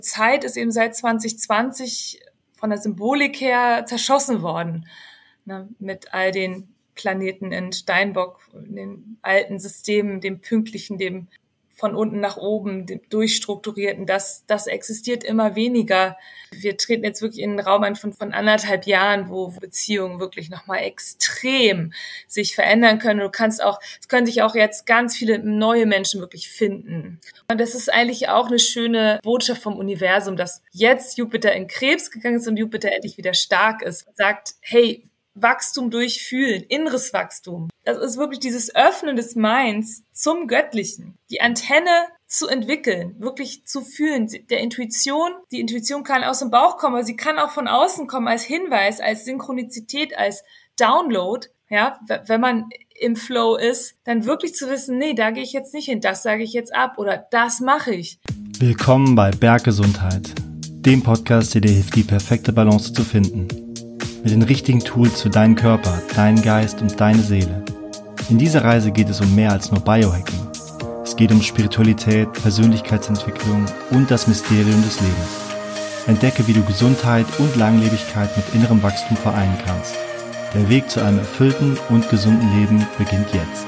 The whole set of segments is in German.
Zeit ist eben seit 2020 von der Symbolik her zerschossen worden, ne, mit all den Planeten in Steinbock, den alten Systemen, dem pünktlichen, dem von unten nach oben, dem durchstrukturierten, das existiert immer weniger. Wir treten jetzt wirklich in einen Raum ein von 1,5 Jahren, wo Beziehungen wirklich nochmal extrem sich verändern können. Es können sich auch jetzt ganz viele neue Menschen wirklich finden. Und das ist eigentlich auch eine schöne Botschaft vom Universum, dass jetzt Jupiter in Krebs gegangen ist und Jupiter endlich wieder stark ist und sagt, hey, Wachstum durch Fühlen, inneres Wachstum. Das ist wirklich dieses Öffnen des Minds zum Göttlichen. Die Antenne zu entwickeln, wirklich zu fühlen, der Intuition. Die Intuition kann aus dem Bauch kommen, aber sie kann auch von außen kommen als Hinweis, als Synchronizität, als Download. Ja, wenn man im Flow ist, dann wirklich zu wissen, nee, da gehe ich jetzt nicht hin, das sage ich jetzt ab oder das mache ich. Willkommen bei Berggesundheit, dem Podcast, der dir hilft, die perfekte Balance zu finden. Mit den richtigen Tools für deinen Körper, deinen Geist und deine Seele. In dieser Reise geht es um mehr als nur Biohacking. Es geht um Spiritualität, Persönlichkeitsentwicklung und das Mysterium des Lebens. Entdecke, wie du Gesundheit und Langlebigkeit mit innerem Wachstum vereinen kannst. Der Weg zu einem erfüllten und gesunden Leben beginnt jetzt.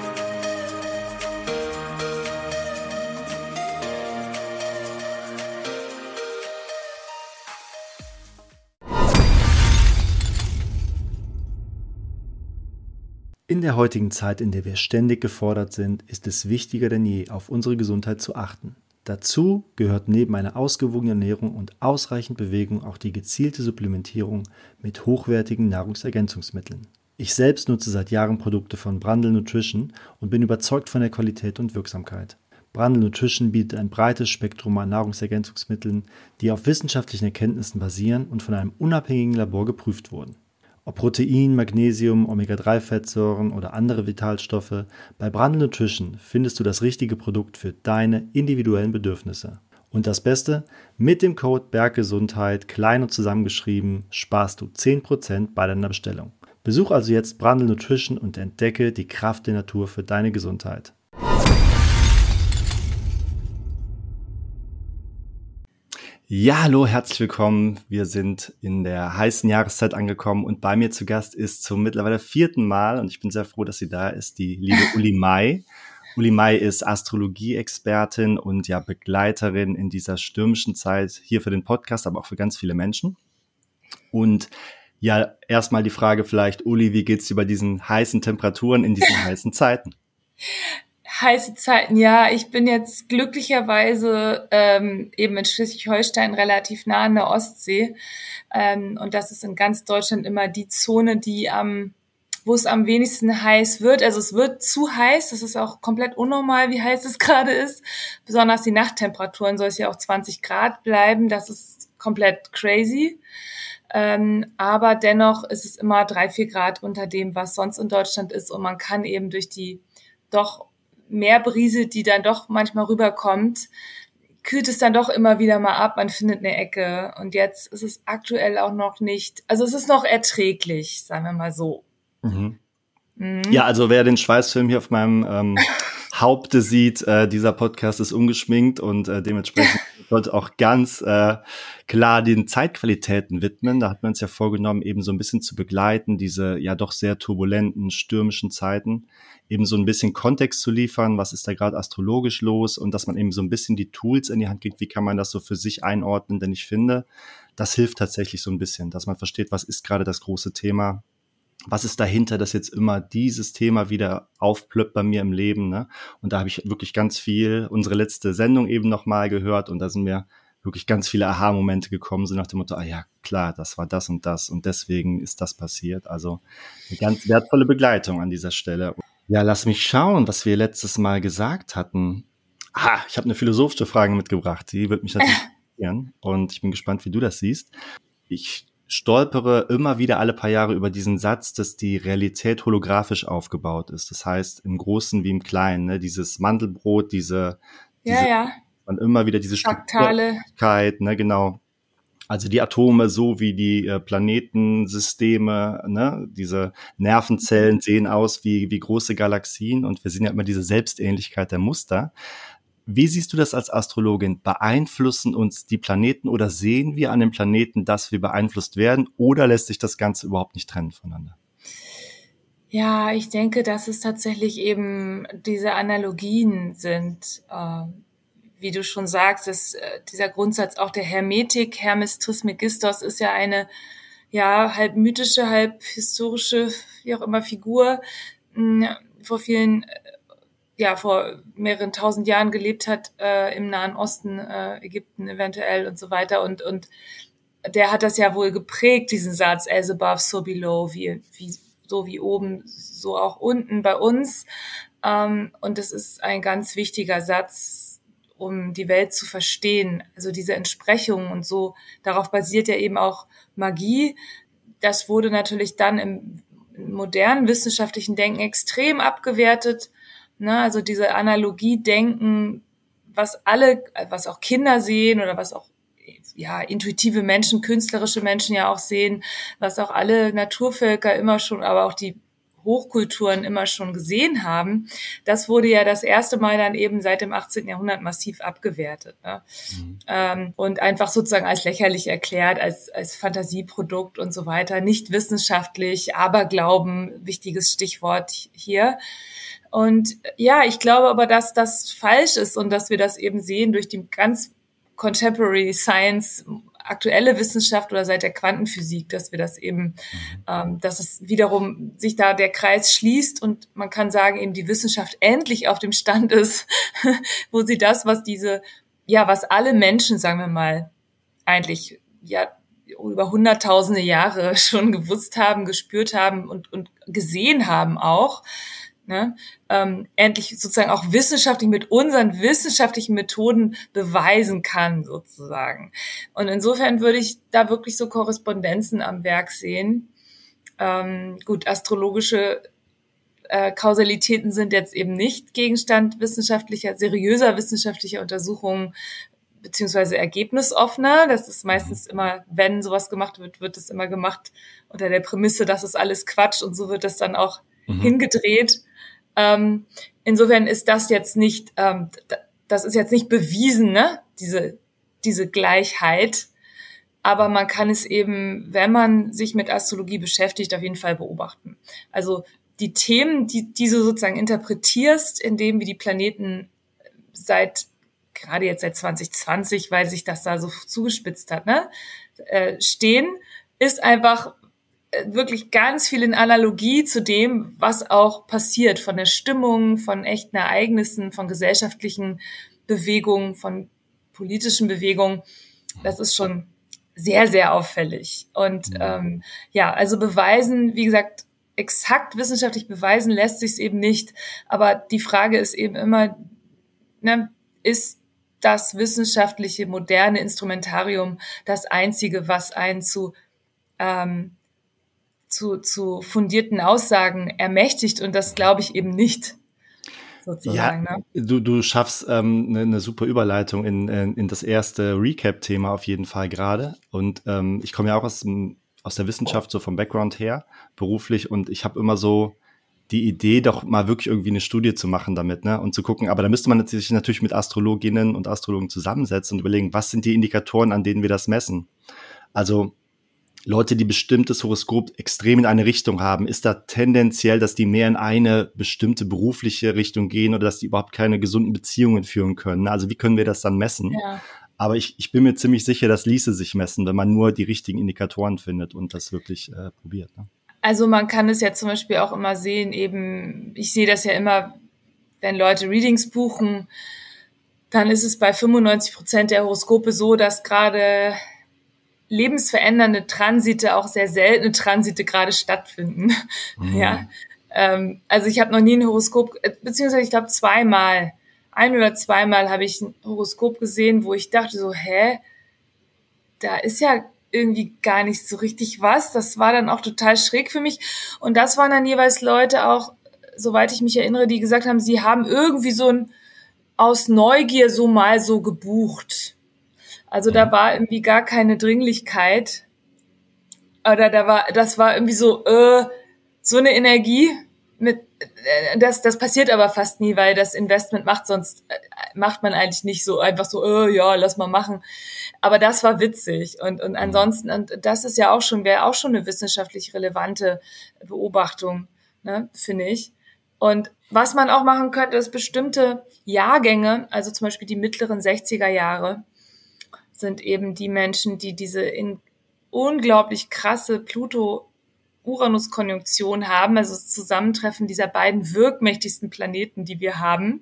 In der heutigen Zeit, in der wir ständig gefordert sind, ist es wichtiger denn je, auf unsere Gesundheit zu achten. Dazu gehört neben einer ausgewogenen Ernährung und ausreichend Bewegung auch die gezielte Supplementierung mit hochwertigen Nahrungsergänzungsmitteln. Ich selbst nutze seit Jahren Produkte von Brandl Nutrition und bin überzeugt von der Qualität und Wirksamkeit. Brandl Nutrition bietet ein breites Spektrum an Nahrungsergänzungsmitteln, die auf wissenschaftlichen Erkenntnissen basieren und von einem unabhängigen Labor geprüft wurden. Ob Protein, Magnesium, Omega-3-Fettsäuren oder andere Vitalstoffe, bei Brandl Nutrition findest du das richtige Produkt für deine individuellen Bedürfnisse. Und das Beste, mit dem Code Berggesundheit, klein und zusammengeschrieben, sparst du 10% bei deiner Bestellung. Besuch also jetzt Brandl Nutrition und entdecke die Kraft der Natur für deine Gesundheit. Ja, hallo, herzlich willkommen. Wir sind in der heißen Jahreszeit angekommen und bei mir zu Gast ist zum mittlerweile 4. Mal, und ich bin sehr froh, dass sie da ist, die liebe Uli May. Uli May ist Astrologie-Expertin und ja Begleiterin in dieser stürmischen Zeit hier für den Podcast, aber auch für ganz viele Menschen. Und ja, erstmal die Frage vielleicht, Uli, wie geht's dir bei diesen heißen Temperaturen in diesen heißen Zeiten? Heiße Zeiten, ja. Ich bin jetzt glücklicherweise eben in Schleswig-Holstein relativ nah an der Ostsee. Und das ist in ganz Deutschland immer die Zone, wo es am wenigsten heiß wird. Also es wird zu heiß, das ist auch komplett unnormal, wie heiß es gerade ist. Besonders die Nachttemperaturen soll es ja auch 20 Grad bleiben. Das ist komplett crazy. Aber dennoch ist es immer 3-4 Grad unter dem, was sonst in Deutschland ist. Und man kann eben durch die doch Meerbrise, die dann doch manchmal rüberkommt, kühlt es dann doch immer wieder mal ab, man findet eine Ecke. Und jetzt ist es aktuell auch noch nicht, also es ist noch erträglich, sagen wir mal so. Mhm. Ja, also wer den Schweißfilm hier auf meinem Haupte sieht, dieser Podcast ist ungeschminkt und dementsprechend sollte auch ganz klar den Zeitqualitäten widmen. Da hat man uns ja vorgenommen, eben so ein bisschen zu begleiten, diese ja doch sehr turbulenten, stürmischen Zeiten, eben so ein bisschen Kontext zu liefern, was ist da gerade astrologisch los und dass man eben so ein bisschen die Tools in die Hand kriegt, wie kann man das so für sich einordnen, denn ich finde, das hilft tatsächlich so ein bisschen, dass man versteht, was ist gerade das große Thema. Was ist dahinter, dass jetzt immer dieses Thema wieder aufplöppt bei mir im Leben, ne? Und da habe ich wirklich ganz viel, unsere letzte Sendung eben nochmal gehört und da sind mir wirklich ganz viele Aha-Momente gekommen, so nach dem Motto, ja klar, das war das und deswegen ist das passiert. Also eine ganz wertvolle Begleitung an dieser Stelle. Ja, lass mich schauen, was wir letztes Mal gesagt hatten. Ich habe eine philosophische Frage mitgebracht, die wird mich natürlich interessieren und ich bin gespannt, wie du das siehst. Ich stolpere immer wieder alle paar Jahre über diesen Satz, dass die Realität holographisch aufgebaut ist. Das heißt, im Großen wie im Kleinen, ne? Dieses Mandelbrot, man immer wieder diese Strukturkeit, ne, genau. Also die Atome so wie die Planetensysteme, ne, diese Nervenzellen sehen aus wie große Galaxien und wir sehen ja immer diese Selbstähnlichkeit der Muster. Wie siehst du das als Astrologin? Beeinflussen uns die Planeten oder sehen wir an den Planeten, dass wir beeinflusst werden, oder lässt sich das Ganze überhaupt nicht trennen voneinander? Ja, ich denke, dass es tatsächlich eben diese Analogien sind. Wie du schon sagst, dieser Grundsatz auch der Hermetik, Hermes Trismegistos, ist ja eine halb mythische, halb historische, wie auch immer, Figur, vor mehreren tausend Jahren gelebt hat, im Nahen Osten, Ägypten eventuell und so weiter. Und der hat das ja wohl geprägt, diesen Satz, as above, so below, so wie oben, so auch unten bei uns. Und das ist ein ganz wichtiger Satz, um die Welt zu verstehen. Also diese Entsprechungen und so, darauf basiert ja eben auch Magie. Das wurde natürlich dann im modernen wissenschaftlichen Denken extrem abgewertet. Also diese Analogie-Denken, was auch Kinder sehen oder was auch intuitive Menschen, künstlerische Menschen ja auch sehen, was auch alle Naturvölker immer schon, aber auch die Hochkulturen immer schon gesehen haben, das wurde ja das erste Mal dann eben seit dem 18. Jahrhundert massiv abgewertet. Ne? Und einfach sozusagen als lächerlich erklärt, als Fantasieprodukt und so weiter, nicht wissenschaftlich, Aberglauben, wichtiges Stichwort hier. Und ja, ich glaube aber, dass das falsch ist und dass wir das eben sehen durch die ganz Contemporary Science, aktuelle Wissenschaft oder seit der Quantenphysik, dass wir das eben, dass es wiederum sich da der Kreis schließt und man kann sagen, eben die Wissenschaft endlich auf dem Stand ist, wo sie das, was alle Menschen, sagen wir mal, eigentlich über hunderttausende Jahre schon gewusst haben, gespürt haben und gesehen haben auch, ne, endlich sozusagen auch wissenschaftlich mit unseren wissenschaftlichen Methoden beweisen kann, sozusagen. Und insofern würde ich da wirklich so Korrespondenzen am Werk sehen. Astrologische Kausalitäten sind jetzt eben nicht Gegenstand seriöser wissenschaftlicher Untersuchungen, beziehungsweise ergebnisoffener. Das ist meistens immer, wenn sowas gemacht wird, wird es immer gemacht unter der Prämisse, das ist alles Quatsch und so wird es dann auch hingedreht. Insofern ist das jetzt nicht, das ist jetzt nicht bewiesen, ne? Diese Gleichheit. Aber man kann es eben, wenn man sich mit Astrologie beschäftigt, auf jeden Fall beobachten. Also die Themen, die du sozusagen interpretierst, indem wie die Planeten gerade jetzt seit 2020, weil sich das da so zugespitzt hat, ne, stehen, ist einfach wirklich ganz viel in Analogie zu dem, was auch passiert, von der Stimmung, von echten Ereignissen, von gesellschaftlichen Bewegungen, von politischen Bewegungen. Das ist schon sehr, sehr auffällig. Und also beweisen, wie gesagt, exakt wissenschaftlich beweisen lässt sich es eben nicht. Aber die Frage ist eben immer, ne, ist das wissenschaftliche, moderne Instrumentarium das einzige, was einen zu fundierten Aussagen ermächtigt, und das glaube ich eben nicht. Sozusagen, ja, ne? du schaffst eine super Überleitung in das erste Recap-Thema auf jeden Fall gerade. Und ich komme ja auch aus der Wissenschaft, so vom Background her, beruflich, und ich habe immer so die Idee, doch mal wirklich irgendwie eine Studie zu machen damit, ne, und zu gucken, aber da müsste man sich natürlich mit Astrologinnen und Astrologen zusammensetzen und überlegen, was sind die Indikatoren, an denen wir das messen? Also Leute, die bestimmtes Horoskop extrem in eine Richtung haben, ist da tendenziell, dass die mehr in eine bestimmte berufliche Richtung gehen oder dass die überhaupt keine gesunden Beziehungen führen können? Also wie können wir das dann messen? Ja. Aber ich bin mir ziemlich sicher, das ließe sich messen, wenn man nur die richtigen Indikatoren findet und das wirklich probiert. Ne? Also man kann es ja zum Beispiel auch immer sehen, eben, ich sehe das ja immer, wenn Leute Readings buchen, dann ist es bei 95% der Horoskope so, dass gerade lebensverändernde Transite, auch sehr seltene Transite gerade stattfinden. Ja, also ich habe noch nie ein Horoskop, beziehungsweise ich glaube ein oder zweimal habe ich ein Horoskop gesehen, wo ich dachte so, da ist ja irgendwie gar nicht so richtig was. Das war dann auch total schräg für mich. Und das waren dann jeweils Leute auch, soweit ich mich erinnere, die gesagt haben, sie haben irgendwie aus Neugier so mal so gebucht. Also da war irgendwie gar keine Dringlichkeit. Oder das war irgendwie so eine Energie Das passiert aber fast nie, weil das Investment macht man eigentlich nicht so einfach so, ja, lass mal machen. Aber das war witzig. Und ansonsten, und das ist ja auch wäre auch schon eine wissenschaftlich relevante Beobachtung, ne, finde ich. Und was man auch machen könnte, ist bestimmte Jahrgänge, also zum Beispiel die mittleren 60er Jahre, sind eben die Menschen, die diese unglaublich krasse Pluto-Uranus-Konjunktion haben, also das Zusammentreffen dieser beiden wirkmächtigsten Planeten, die wir haben.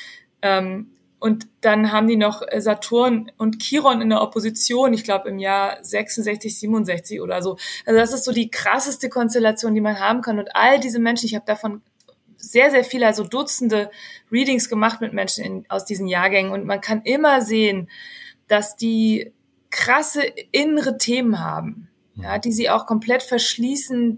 Und dann haben die noch Saturn und Chiron in der Opposition, ich glaube im Jahr 66, 67 oder so. Also das ist so die krasseste Konstellation, die man haben kann. Und all diese Menschen, ich habe davon sehr, sehr viele, also Dutzende Readings gemacht mit Menschen aus diesen Jahrgängen. Und man kann immer sehen, dass die krasse innere Themen haben, ja, die sie auch komplett verschließen,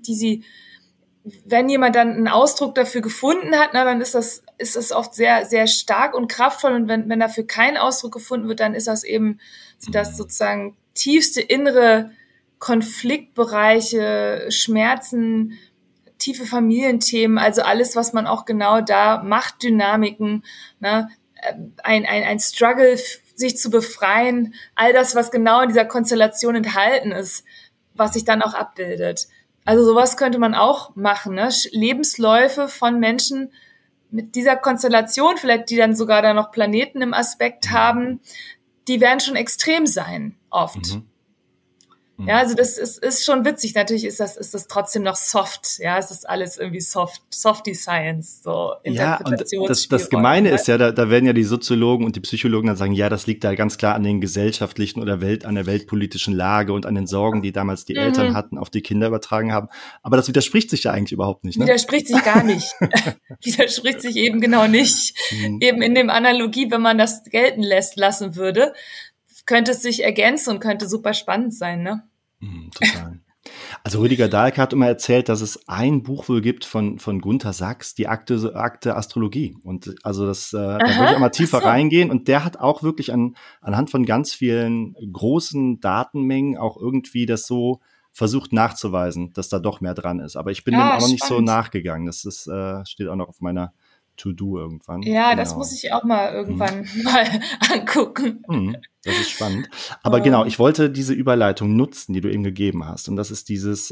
wenn jemand dann einen Ausdruck dafür gefunden hat, dann ist das oft sehr, sehr stark und kraftvoll. Und wenn dafür kein Ausdruck gefunden wird, dann ist das eben das sozusagen tiefste innere Konfliktbereiche, Schmerzen, tiefe Familienthemen, also alles, was man auch genau da, Machtdynamiken, ne, ein Struggle, sich zu befreien, all das, was genau in dieser Konstellation enthalten ist, was sich dann auch abbildet. Also sowas könnte man auch machen, ne? Lebensläufe von Menschen mit dieser Konstellation, vielleicht die dann sogar da noch Planeten im Aspekt haben, die werden schon extrem sein, oft. Ja, also das ist schon witzig. Natürlich ist das trotzdem noch soft. Ja, es ist alles irgendwie softy Science, so Interpretations. Ja, und das Gemeine ist ja, da werden ja die Soziologen und die Psychologen dann sagen, ja, das liegt da ganz klar an den gesellschaftlichen oder an der weltpolitischen Lage und an den Sorgen, die damals die Eltern hatten, auf die Kinder übertragen haben. Aber das widerspricht sich ja eigentlich überhaupt nicht, ne? Widerspricht sich gar nicht. Widerspricht sich eben genau nicht. Eben in dem Analogie, wenn man das gelten lassen würde, könnte es sich ergänzen und könnte super spannend sein, ne? Total. Also Rüdiger Dahlke hat immer erzählt, dass es ein Buch wohl gibt von Gunther Sachs, die Akte Astrologie. Und also da würde ich auch mal tiefer reingehen. Und der hat auch wirklich anhand von ganz vielen großen Datenmengen auch irgendwie das so versucht nachzuweisen, dass da doch mehr dran ist. Aber ich bin dem auch noch nicht so nachgegangen. Das steht auch noch auf meiner To-Do irgendwann. Ja, genau. Das muss ich auch mal irgendwann mal angucken. Das ist spannend. Aber genau, ich wollte diese Überleitung nutzen, die du eben gegeben hast. Und das ist dieses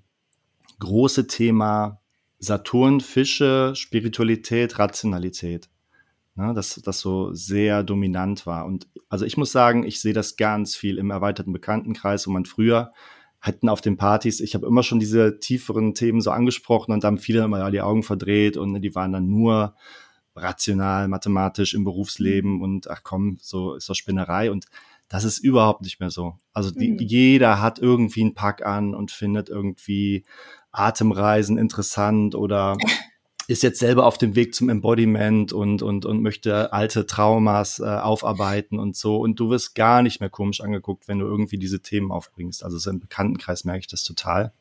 große Thema Saturn, Fische, Spiritualität, Rationalität. Ne, das so sehr dominant war. Und also ich muss sagen, ich sehe das ganz viel im erweiterten Bekanntenkreis, wo man früher hatten auf den Partys, ich habe immer schon diese tieferen Themen so angesprochen und da haben viele immer die Augen verdreht und die waren dann nur rational, mathematisch im Berufsleben und ach komm, so ist doch Spinnerei und das ist überhaupt nicht mehr so. Also jeder hat irgendwie einen Pack an und findet irgendwie Atemreisen interessant oder ist jetzt selber auf dem Weg zum Embodiment und möchte alte Traumas aufarbeiten und so. Und du wirst gar nicht mehr komisch angeguckt, wenn du irgendwie diese Themen aufbringst. Also so im Bekanntenkreis merke ich das total.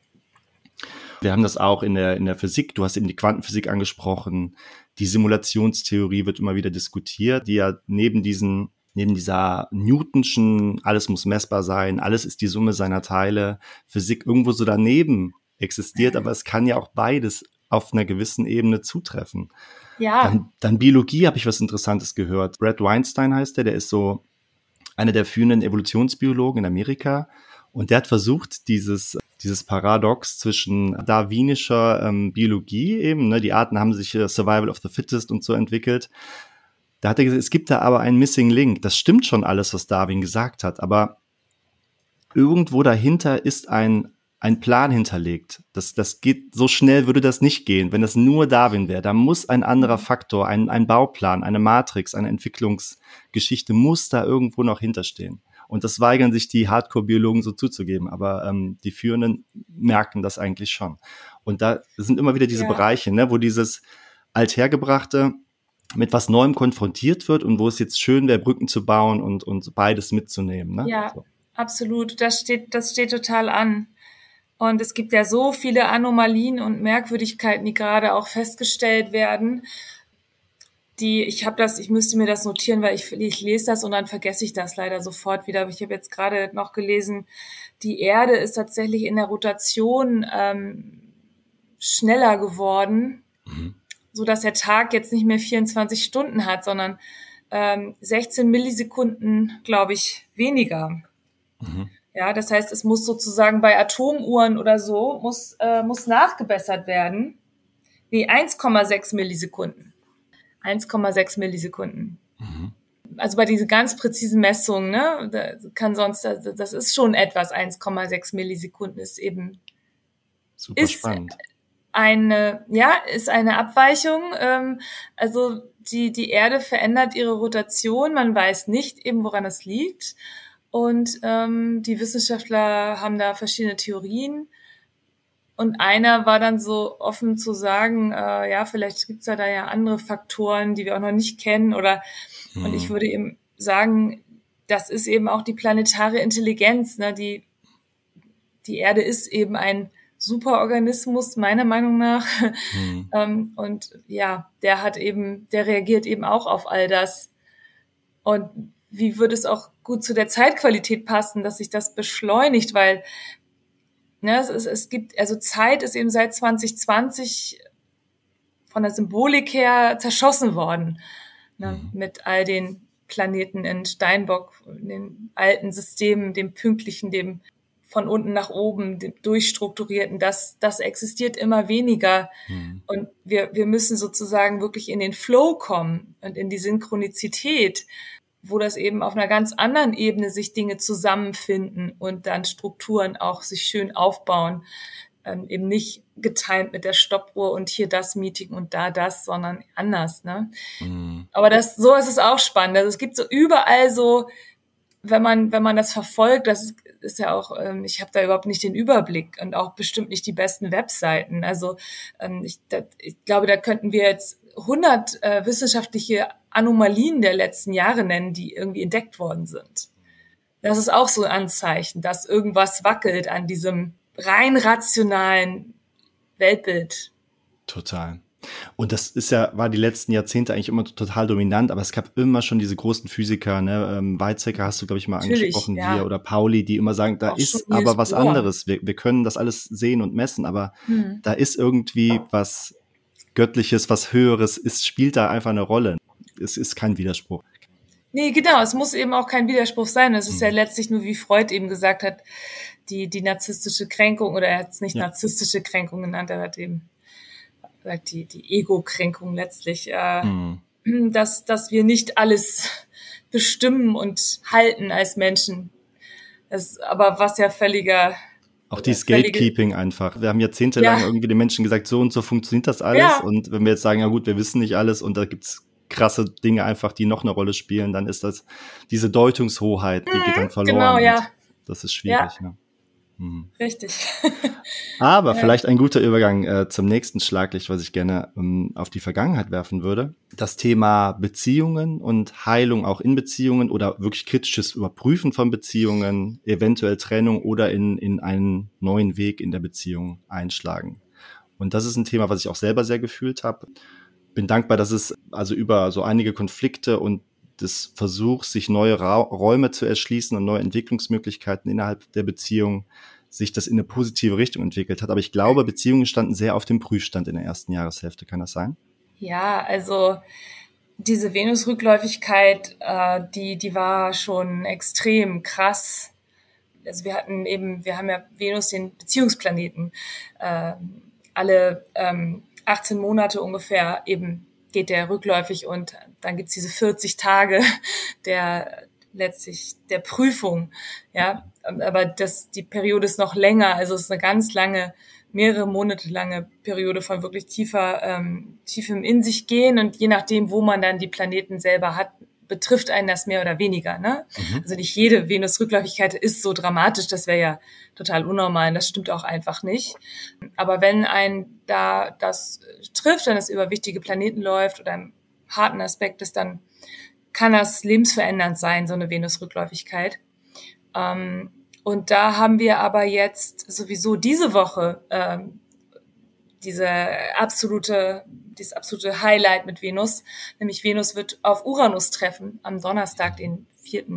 Wir haben das auch in der Physik. Du hast eben die Quantenphysik angesprochen. Die Simulationstheorie wird immer wieder diskutiert, die ja neben dieser Newtonschen, alles muss messbar sein, alles ist die Summe seiner Teile, Physik irgendwo so daneben existiert, aber es kann ja auch beides auf einer gewissen Ebene zutreffen. Ja. Dann Biologie habe ich was Interessantes gehört. Brad Weinstein heißt der ist so einer der führenden Evolutionsbiologen in Amerika und der hat versucht, dieses Paradox zwischen darwinischer Biologie eben, ne, die Arten haben sich Survival of the Fittest und so entwickelt. Da hat er gesagt, es gibt da aber einen Missing Link. Das stimmt schon alles, was Darwin gesagt hat, aber irgendwo dahinter ist ein Plan hinterlegt. Das geht, so schnell würde das nicht gehen, wenn das nur Darwin wäre. Da muss ein anderer Faktor, ein Bauplan, eine Matrix, eine Entwicklungsgeschichte muss da irgendwo noch hinterstehen. Und das weigern sich die Hardcore-Biologen so zuzugeben, aber die Führenden merken das eigentlich schon. Und da sind immer wieder diese Bereiche, ne, wo dieses Althergebrachte mit was Neuem konfrontiert wird und wo es jetzt schön wäre, Brücken zu bauen und beides mitzunehmen. Ne? Ja, so. Absolut. Das steht total an. Und es gibt ja so viele Anomalien und Merkwürdigkeiten, die gerade auch festgestellt werden. Ich müsste mir das notieren, weil ich lese das und dann vergesse ich das leider sofort wieder. Aber ich habe jetzt gerade noch gelesen, die Erde ist tatsächlich in der Rotation schneller geworden so dass der Tag jetzt nicht mehr 24 Stunden hat, sondern 16 Millisekunden, glaube ich, weniger. Mhm. Ja, das heißt, es muss sozusagen bei Atomuhren oder so, muss nachgebessert werden. Nee, 1,6 Millisekunden. 1,6 Millisekunden. Mhm. Also bei diesen ganz präzisen Messungen, ne, das ist schon etwas, 1,6 Millisekunden ist eben super spannend. Ist eine Abweichung. Also die Erde verändert ihre Rotation. Man weiß nicht eben, woran es liegt. Und die Wissenschaftler haben da verschiedene Theorien. Und einer war dann so offen zu sagen, vielleicht gibt's da ja andere Faktoren, die wir auch noch nicht kennen. Und ich würde eben sagen, das ist eben auch die planetare Intelligenz. Ne? Die Erde ist eben ein Superorganismus, meiner Meinung nach. Und ja, der reagiert eben auch auf all das. Und wie würde es auch gut zu der Zeitqualität passen, dass sich das beschleunigt, weil es gibt, also Zeit ist eben seit 2020 von der Symbolik her zerschossen worden, mit all den Planeten in Steinbock, den alten Systemen, dem pünktlichen, dem von unten nach oben, dem durchstrukturierten, das existiert immer weniger. Und wir müssen sozusagen wirklich in den Flow kommen und in die Synchronizität, wo das eben auf einer ganz anderen Ebene sich Dinge zusammenfinden und dann Strukturen auch sich schön aufbauen. Eben nicht getimt mit der Stoppuhr und hier das Meeting und da das, sondern anders, ne? Aber so ist es auch spannend. Also es gibt so überall so, wenn man das verfolgt, das ist ja auch, ich habe da überhaupt nicht den Überblick und auch bestimmt nicht die besten Webseiten. Also ich glaube, da könnten wir jetzt 100 wissenschaftliche Anomalien der letzten Jahre nennen, die irgendwie entdeckt worden sind. Das ist auch so ein Anzeichen, dass irgendwas wackelt an diesem rein rationalen Weltbild. Total. Und das war die letzten Jahrzehnte eigentlich immer total dominant, aber es gab immer schon diese großen Physiker, ne? Weizsäcker hast du, glaube ich, mal angesprochen hier, oder Pauli, die immer sagen, da auch ist aber was anderes. Wir können das alles sehen und messen, aber da ist irgendwie was Göttliches, was Höheres, spielt da einfach eine Rolle. Es ist kein Widerspruch. Nee, genau, es muss eben auch kein Widerspruch sein. Es ist ja letztlich nur, wie Freud eben gesagt hat, die narzisstische Kränkung, oder er hat es nicht narzisstische Kränkung genannt, er hat eben gesagt, die Ego-Kränkung letztlich, dass wir nicht alles bestimmen und halten als Menschen. Aber was ja völliger... Auch dieses Gatekeeping einfach. Wir haben jahrzehntelang irgendwie den Menschen gesagt, so und so funktioniert das alles. Ja. Und wenn wir jetzt sagen, ja gut, wir wissen nicht alles und da gibt's krasse Dinge einfach, die noch eine Rolle spielen, dann ist das diese Deutungshoheit, die geht dann verloren. Genau, ja. Das ist schwierig. Ja. Richtig. Aber vielleicht ein guter Übergang zum nächsten Schlaglicht, was ich gerne auf die Vergangenheit werfen würde. Das Thema Beziehungen und Heilung auch in Beziehungen oder wirklich kritisches Überprüfen von Beziehungen, eventuell Trennung oder in einen neuen Weg in der Beziehung einschlagen. Und das ist ein Thema, was ich auch selber sehr gefühlt habe. Bin dankbar, dass es also über so einige Konflikte und des Versuchs, sich neue Räume zu erschließen und neue Entwicklungsmöglichkeiten innerhalb der Beziehung, sich das in eine positive Richtung entwickelt hat. Aber ich glaube, Beziehungen standen sehr auf dem Prüfstand in der ersten Jahreshälfte. Kann das sein? Ja, also diese Venus-Rückläufigkeit, die war schon extrem krass. Also wir haben ja Venus, den Beziehungsplaneten, alle 18 Monate ungefähr eben geht der rückläufig und dann gibt's diese 40 Tage der Prüfung, ja. Aber die Periode ist noch länger, also es ist eine ganz lange, mehrere Monate lange Periode von wirklich tiefem in sich gehen und je nachdem, wo man dann die Planeten selber hat, betrifft einen das mehr oder weniger, ne? Also nicht jede Venus-Rückläufigkeit ist so dramatisch, das wäre ja total unnormal, das stimmt auch einfach nicht. Aber wenn einen da das trifft, wenn es über wichtige Planeten läuft oder im harten Aspekt ist, dann kann das lebensverändernd sein, so eine Venus-Rückläufigkeit. Und da haben wir aber jetzt sowieso diese Woche dieses absolute Highlight mit Venus, nämlich Venus wird auf Uranus treffen am Donnerstag, den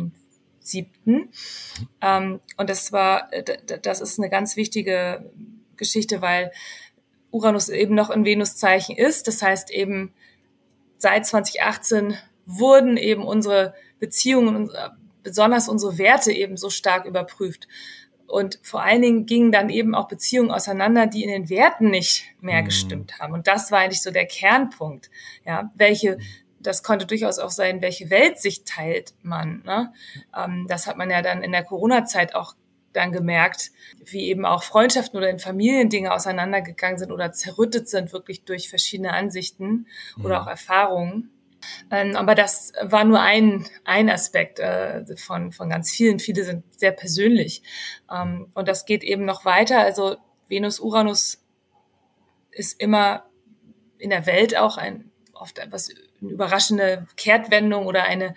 4.7. Und das ist eine ganz wichtige Geschichte, weil Uranus eben noch in Venuszeichen ist. Das heißt eben, seit 2018 wurden eben unsere Beziehungen und besonders unsere Werte eben so stark überprüft. Und vor allen Dingen gingen dann eben auch Beziehungen auseinander, die in den Werten nicht mehr gestimmt haben. Und das war eigentlich so der Kernpunkt. Ja, das konnte durchaus auch sein, welche Weltsicht teilt man, ne? Das hat man ja dann in der Corona-Zeit auch dann gemerkt, wie eben auch Freundschaften oder in Familien Dinge auseinandergegangen sind oder zerrüttet sind, wirklich durch verschiedene Ansichten oder auch Erfahrungen. Aber das war nur ein Aspekt von ganz vielen. Viele sind sehr persönlich. Und das geht eben noch weiter. Also Venus-Uranus ist immer in der Welt auch oft eine überraschende Kehrtwendung oder eine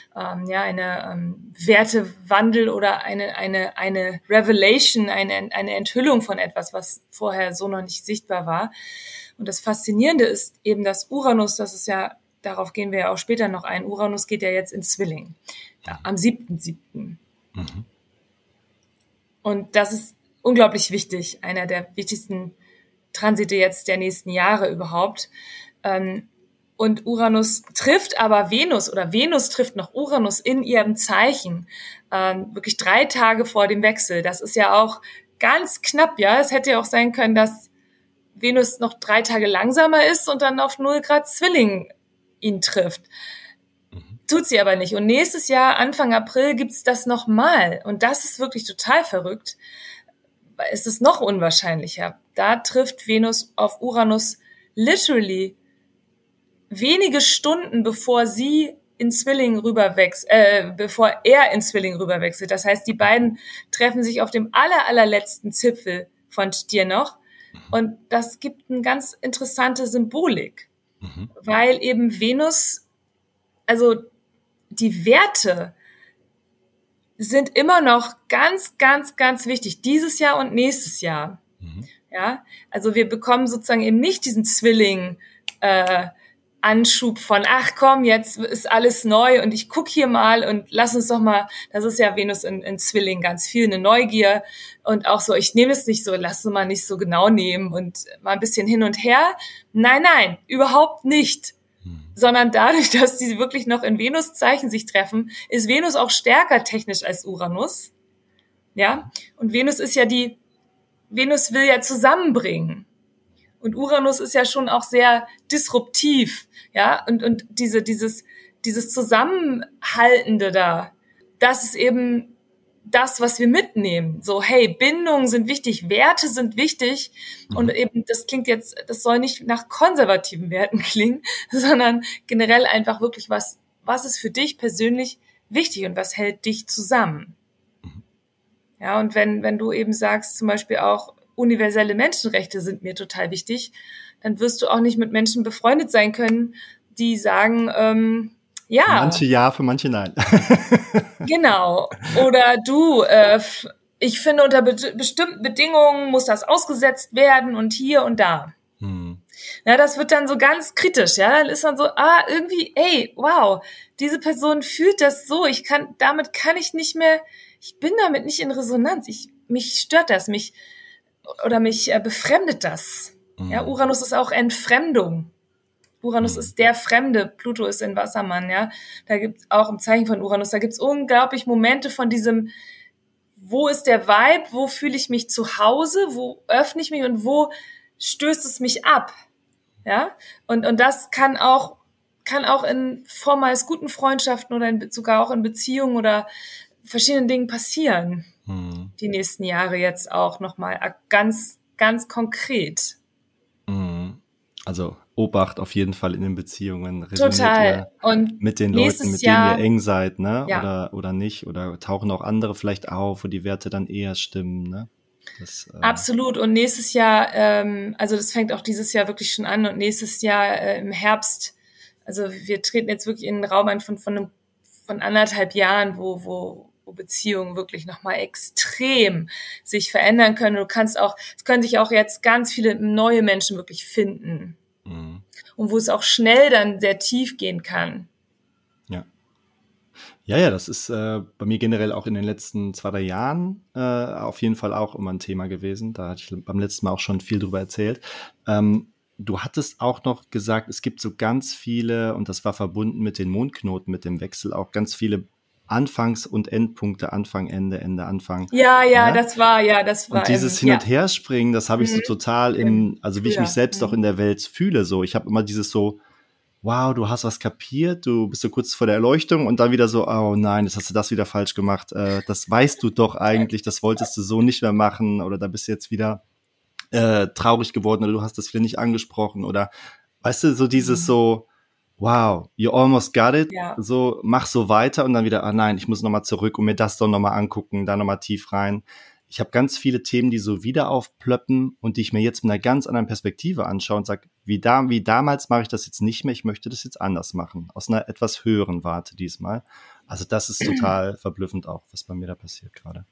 Wertewandel oder eine Revelation, eine Enthüllung von etwas, was vorher so noch nicht sichtbar war. Und das Faszinierende ist eben, dass Uranus, das ist ja, darauf gehen wir ja auch später noch ein, Uranus geht ja jetzt in Zwilling, am 7.7. Mhm. Und das ist unglaublich wichtig, einer der wichtigsten Transite jetzt der nächsten Jahre überhaupt. Und Uranus trifft aber Venus oder Venus trifft noch Uranus in ihrem Zeichen, wirklich 3 Tage vor dem Wechsel. Das ist ja auch ganz knapp, ja. Es hätte ja auch sein können, dass Venus noch 3 Tage langsamer ist und dann auf 0 Grad Zwilling ihn trifft. Tut sie aber nicht. Und nächstes Jahr, Anfang April, gibt's das nochmal. Und das ist wirklich total verrückt. Es ist noch unwahrscheinlicher. Da trifft Venus auf Uranus literally wenige Stunden, bevor er in Zwilling rüberwechselt. Das heißt, die beiden treffen sich auf dem allerletzten Zipfel von Stier noch. Und das gibt eine ganz interessante Symbolik, weil eben Venus, also die Werte sind immer noch ganz, ganz, ganz wichtig, dieses Jahr und nächstes Jahr. Ja, also wir bekommen sozusagen eben nicht diesen Zwilling, Anschub von, ach komm, jetzt ist alles neu und ich guck hier mal und lass uns doch mal, das ist ja Venus in Zwilling ganz viel, eine Neugier und auch so, ich nehme es nicht so, lass uns mal nicht so genau nehmen und mal ein bisschen hin und her. Nein, überhaupt nicht. Sondern dadurch, dass die wirklich noch in Venuszeichen sich treffen, ist Venus auch stärker technisch als Uranus. Ja, und Venus will ja zusammenbringen. Und Uranus ist ja schon auch sehr disruptiv, ja, und dieses Zusammenhaltende da, das ist eben das, was wir mitnehmen. So, hey, Bindungen sind wichtig, Werte sind wichtig und eben, das soll nicht nach konservativen Werten klingen, sondern generell einfach wirklich was ist für dich persönlich wichtig und was hält dich zusammen. Ja, und wenn du eben sagst, zum Beispiel auch, universelle Menschenrechte sind mir total wichtig, dann wirst du auch nicht mit Menschen befreundet sein können, die sagen, ja. Für manche ja, für manche nein. Genau. Oder ich finde, unter bestimmten Bedingungen muss das ausgesetzt werden und hier und da. Ja, das wird dann so ganz kritisch, ja. Dann ist man so, irgendwie, ey, wow, diese Person fühlt das so, ich bin damit nicht in Resonanz. Mich stört das, mich befremdet das. Ja, Uranus ist auch Entfremdung. Uranus ist der Fremde, Pluto ist in Wassermann, ja. Da gibt's auch im Zeichen von Uranus, da gibt's unglaublich Momente von diesem, wo ist der Vibe, wo fühle ich mich zu Hause, wo öffne ich mich und wo stößt es mich ab. Ja? Und das kann auch in vormals guten Freundschaften oder sogar auch in Beziehungen oder verschiedenen Dingen passieren. Die nächsten Jahre jetzt auch nochmal ganz, ganz konkret. Also Obacht auf jeden Fall in den Beziehungen. Total. Und mit den Leuten, mit denen ihr eng seid, ne? Ja. Oder nicht. Oder tauchen auch andere vielleicht auf, wo die Werte dann eher stimmen, ne? Absolut. Und nächstes Jahr, also das fängt auch dieses Jahr wirklich schon an und nächstes Jahr im Herbst, also wir treten jetzt wirklich in einen Raum ein von 1,5 Jahren, wo Beziehungen wirklich nochmal extrem sich verändern können. Es können sich auch jetzt ganz viele neue Menschen wirklich finden. Und wo es auch schnell dann sehr tief gehen kann. Ja, das ist bei mir generell auch in den letzten 2, 3 Jahren auf jeden Fall auch immer ein Thema gewesen. Da hatte ich beim letzten Mal auch schon viel drüber erzählt. Du hattest auch noch gesagt, es gibt so ganz viele, und das war verbunden mit den Mondknoten, mit dem Wechsel, auch ganz viele Anfangs- und Endpunkte, Anfang, Ende, Ende, Anfang. Ja, Ne? das Und war, dieses Hin- und Herspringen, das habe ich so total also wie ich mich früher. selbst auch in der Welt fühle, so. Ich habe immer dieses so, wow, du hast was kapiert, du bist so kurz vor der Erleuchtung und dann wieder so, oh nein, jetzt hast du das wieder falsch gemacht. Das weißt du doch eigentlich, das wolltest du so nicht mehr machen oder da bist du jetzt wieder traurig geworden oder du hast das wieder nicht angesprochen oder weißt du, so dieses so, wow, you almost got it, Ja. so mach so weiter und dann wieder, ah nein, ich muss nochmal zurück und mir das doch nochmal angucken, da nochmal tief rein. Ich habe ganz viele Themen, die so wieder aufplöppen und die ich mir jetzt mit einer ganz anderen Perspektive anschaue und sage, wie damals mache ich das jetzt nicht mehr, ich möchte das jetzt anders machen, aus einer etwas höheren Warte diesmal. Also das ist total verblüffend auch, was bei mir da passiert gerade.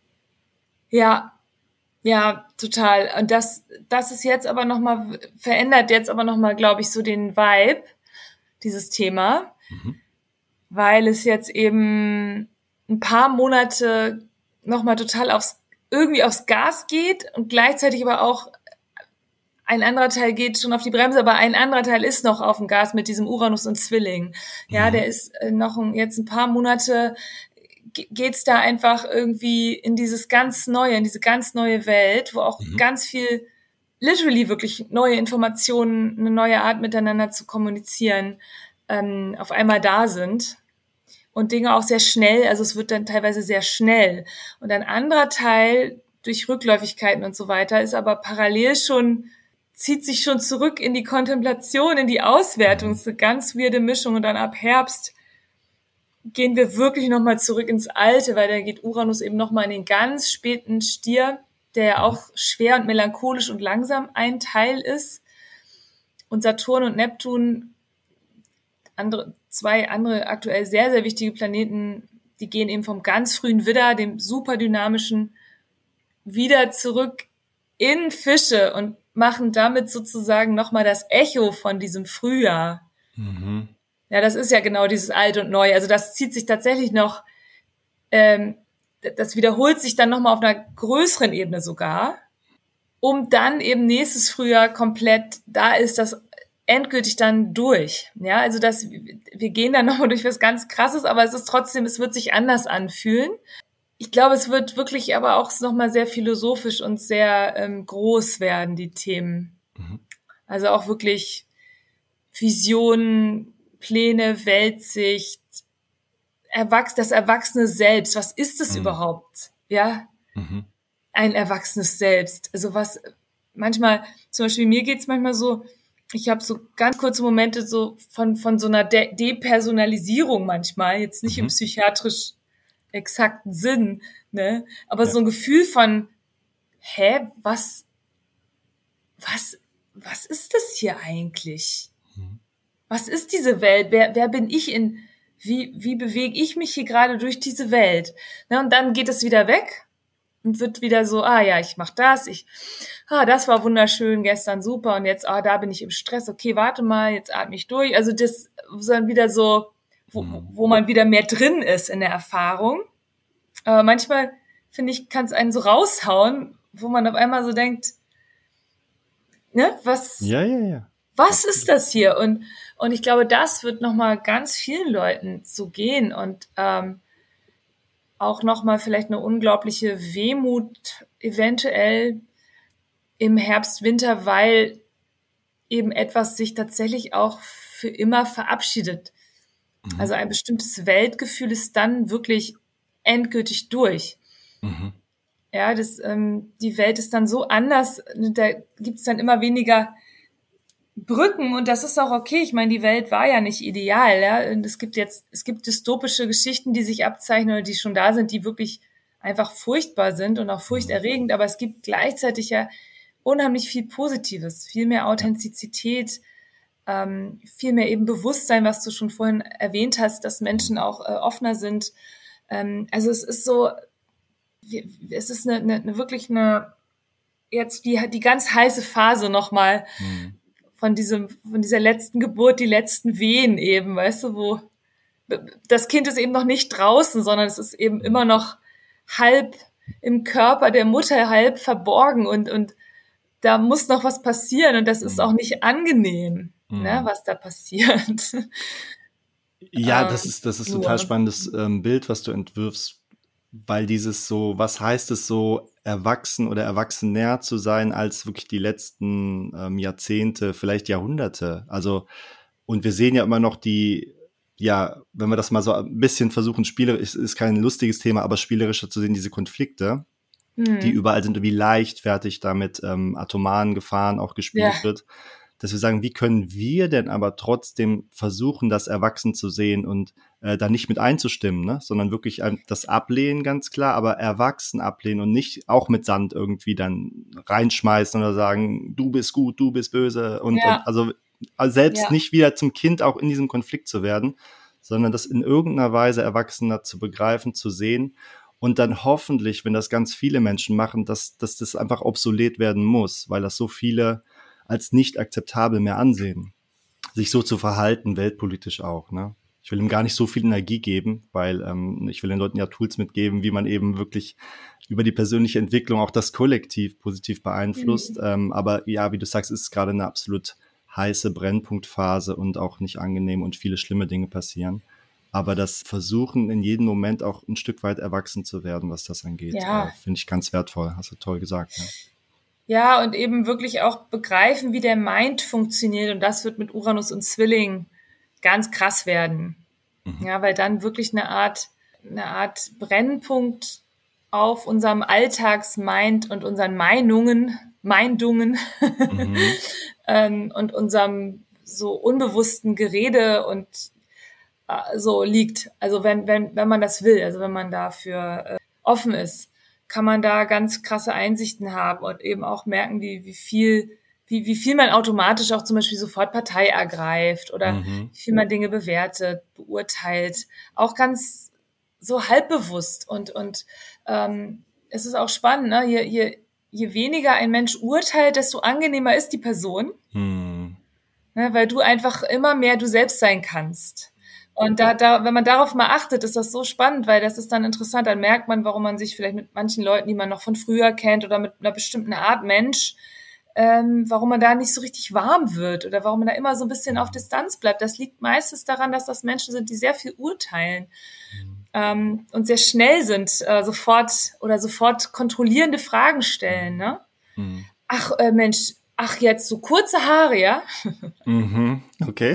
Ja, total. Und das ist jetzt aber nochmal, verändert jetzt aber nochmal, glaube ich, so den Vibe, dieses Thema, weil es jetzt eben ein paar Monate nochmal total irgendwie aufs Gas geht und gleichzeitig aber auch ein anderer Teil geht schon auf die Bremse, aber ein anderer Teil ist noch auf dem Gas mit diesem Uranus und Zwilling. Ja, der ist jetzt ein paar Monate geht's da einfach irgendwie in diese ganz neue Welt, wo auch ganz viel, literally wirklich neue Informationen, eine neue Art miteinander zu kommunizieren, auf einmal da sind. Und Dinge auch sehr schnell, also es wird dann teilweise sehr schnell. Und ein anderer Teil durch Rückläufigkeiten und so weiter ist aber parallel zieht sich schon zurück in die Kontemplation, in die Auswertung. Es ist eine ganz weirde Mischung. Und dann ab Herbst gehen wir wirklich nochmal zurück ins Alte, weil da geht Uranus eben nochmal in den ganz späten Stier, der ja auch schwer und melancholisch und langsam ein Teil ist. Und Saturn und Neptun, zwei andere aktuell sehr, sehr wichtige Planeten, die gehen eben vom ganz frühen Widder, dem super dynamischen, wieder zurück in Fische und machen damit sozusagen nochmal das Echo von diesem Frühjahr. Ja, das ist ja genau dieses Alt und Neu. Also das zieht sich tatsächlich noch, das wiederholt sich dann nochmal auf einer größeren Ebene sogar, um dann eben nächstes Frühjahr komplett, da ist das endgültig dann durch. Ja, also wir gehen dann nochmal durch was ganz Krasses, aber es ist trotzdem, es wird sich anders anfühlen. Ich glaube, es wird wirklich aber auch nochmal sehr philosophisch und sehr groß werden, die Themen. Also auch wirklich Visionen, Pläne, Weltsicht, das erwachsene Selbst. Was ist es überhaupt? Ja, ein erwachsenes Selbst. Also was manchmal, zum Beispiel mir geht's manchmal so, ich habe so ganz kurze Momente so von so einer Depersonalisierung manchmal, jetzt nicht im psychiatrisch exakten Sinn, ne, aber so ein Gefühl von, was ist das hier eigentlich? Was ist diese Welt? Wer bin ich wie bewege ich mich hier gerade durch diese Welt? Ne, und dann geht es wieder weg und wird wieder so, ich mach das, das war wunderschön gestern, super, und jetzt, da bin ich im Stress, okay, warte mal, jetzt atme ich durch. Also das ist dann wieder so, wo man wieder mehr drin ist in der Erfahrung. Aber manchmal, finde ich, kann es einen so raushauen, wo man auf einmal so denkt, ne, was ist das hier? Und ich glaube, das wird nochmal ganz vielen Leuten so gehen und auch nochmal vielleicht eine unglaubliche Wehmut eventuell im Herbst, Winter, weil eben etwas sich tatsächlich auch für immer verabschiedet. Also ein bestimmtes Weltgefühl ist dann wirklich endgültig durch. Ja, die Welt ist dann so anders, da gibt es dann immer weniger Brücken und das ist auch okay. Ich meine, die Welt war ja nicht ideal. Ja? Und es gibt dystopische Geschichten, die sich abzeichnen oder die schon da sind, die wirklich einfach furchtbar sind und auch furchterregend. Aber es gibt gleichzeitig ja unheimlich viel Positives, viel mehr Authentizität, viel mehr eben Bewusstsein, was du schon vorhin erwähnt hast, dass Menschen auch offener sind. Also es ist so, es ist wirklich jetzt die ganz heiße Phase nochmal von dieser letzten Geburt, die letzten Wehen eben, weißt du, das Kind ist eben noch nicht draußen, sondern es ist eben immer noch halb im Körper der Mutter, halb verborgen und da muss noch was passieren und das ist auch nicht angenehm, ne, was da passiert. Ja, das ist total spannendes Bild, was du entwirfst, weil dieses so, was heißt es so, erwachsen oder erwachsener zu sein als wirklich die letzten Jahrzehnte, vielleicht Jahrhunderte. Also, und wir sehen ja immer noch wenn wir das mal so ein bisschen versuchen, spielerisch, ist kein lustiges Thema, aber spielerischer zu sehen, diese Konflikte, die überall sind, wie leichtfertig da mit atomaren Gefahren auch gespielt wird, dass wir sagen, wie können wir denn aber trotzdem versuchen, das erwachsen zu sehen und da nicht mit einzustimmen, ne? Sondern wirklich das ablehnen, ganz klar, aber erwachsen ablehnen und nicht auch mit Sand irgendwie dann reinschmeißen oder sagen, du bist gut, du bist böse und also selbst nicht wieder zum Kind auch in diesem Konflikt zu werden, sondern das in irgendeiner Weise erwachsener zu begreifen, zu sehen und dann hoffentlich, wenn das ganz viele Menschen machen, dass das einfach obsolet werden muss, weil das so viele als nicht akzeptabel mehr ansehen, sich so zu verhalten, weltpolitisch auch, ne? Ich will ihm gar nicht so viel Energie geben, weil ich will den Leuten ja Tools mitgeben, wie man eben wirklich über die persönliche Entwicklung auch das Kollektiv positiv beeinflusst. Aber ja, wie du sagst, ist es gerade eine absolut heiße Brennpunktphase und auch nicht angenehm und viele schlimme Dinge passieren. Aber das Versuchen, in jedem Moment auch ein Stück weit erwachsen zu werden, was das angeht, finde ich ganz wertvoll. Hast du toll gesagt. Ja. Ja, und eben wirklich auch begreifen, wie der Mind funktioniert. Und das wird mit Uranus und Zwilling ganz krass werden. Ja, weil dann wirklich eine Art Brennpunkt auf unserem Alltagsmind und unseren Meindungen und unserem so unbewussten Gerede und so liegt. Also wenn man das will, also wenn man dafür offen ist, kann man da ganz krasse Einsichten haben und eben auch merken, wie viel man automatisch auch zum Beispiel sofort Partei ergreift oder wie viel man Dinge bewertet, beurteilt, auch ganz so halbbewusst und es ist auch spannend, ne? Je weniger ein Mensch urteilt, desto angenehmer ist die Person, ne? Weil du einfach immer mehr du selbst sein kannst. Und wenn man darauf mal achtet, ist das so spannend, weil das ist dann interessant, dann merkt man, warum man sich vielleicht mit manchen Leuten, die man noch von früher kennt oder mit einer bestimmten Art Mensch, warum man da nicht so richtig warm wird oder warum man da immer so ein bisschen auf Distanz bleibt. Das liegt meistens daran, dass das Menschen sind, die sehr viel urteilen und sehr schnell sind, sofort kontrollierende Fragen stellen. Ne? Ach, Mensch, jetzt so kurze Haare, ja? Okay.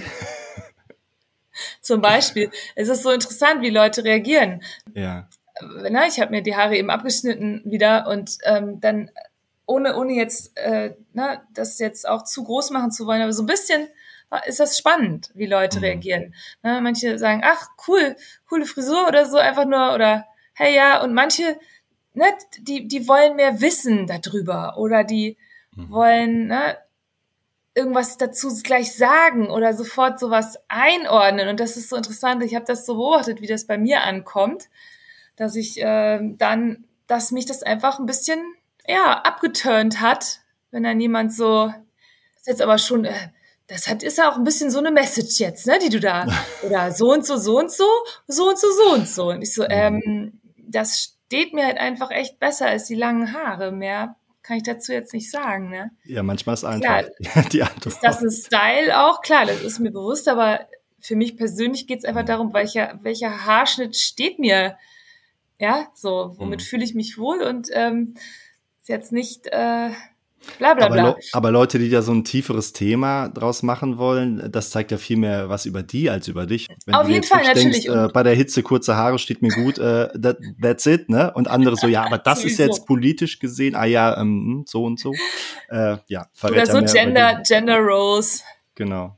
Zum Beispiel. Es ist so interessant, wie Leute reagieren. Ja. Na, ich habe mir die Haare eben abgeschnitten wieder und dann ohne jetzt das jetzt auch zu groß machen zu wollen, aber so ein bisschen ist das spannend, wie Leute reagieren. Na, manche sagen, ach, coole Frisur oder so, einfach nur, oder hey, ja, und manche, ne, die wollen mehr wissen darüber oder die wollen, ne, irgendwas dazu gleich sagen oder sofort sowas einordnen. Und das ist so interessant. Ich habe das so beobachtet, wie das bei mir ankommt, dass ich dass mich das einfach ein bisschen abgeturnt hat, wenn dann jemand so, das ist jetzt aber schon, ist ja auch ein bisschen so eine Message jetzt, ne, die du da, oder so und so, so und so, so und so, so und so. Und ich so, das steht mir halt einfach echt besser als die langen Haare. Mehr kann ich dazu jetzt nicht sagen, ne? Ja, manchmal ist einfach die Antwort. Ist das ein Style auch? Klar, das ist mir bewusst, aber für mich persönlich geht es einfach darum, welcher Haarschnitt steht mir, ja, so, womit fühle ich mich wohl und ist jetzt nicht bla bla bla. Aber Leute, die da so ein tieferes Thema draus machen wollen, das zeigt ja viel mehr was über die als über dich. Wenn auf jeden Fall, natürlich. Bei der Hitze kurze Haare steht mir gut, that's it, ne? Und andere so, ja, aber das ist jetzt politisch gesehen, so und so. Ja, oder so Gender Roles. Genau.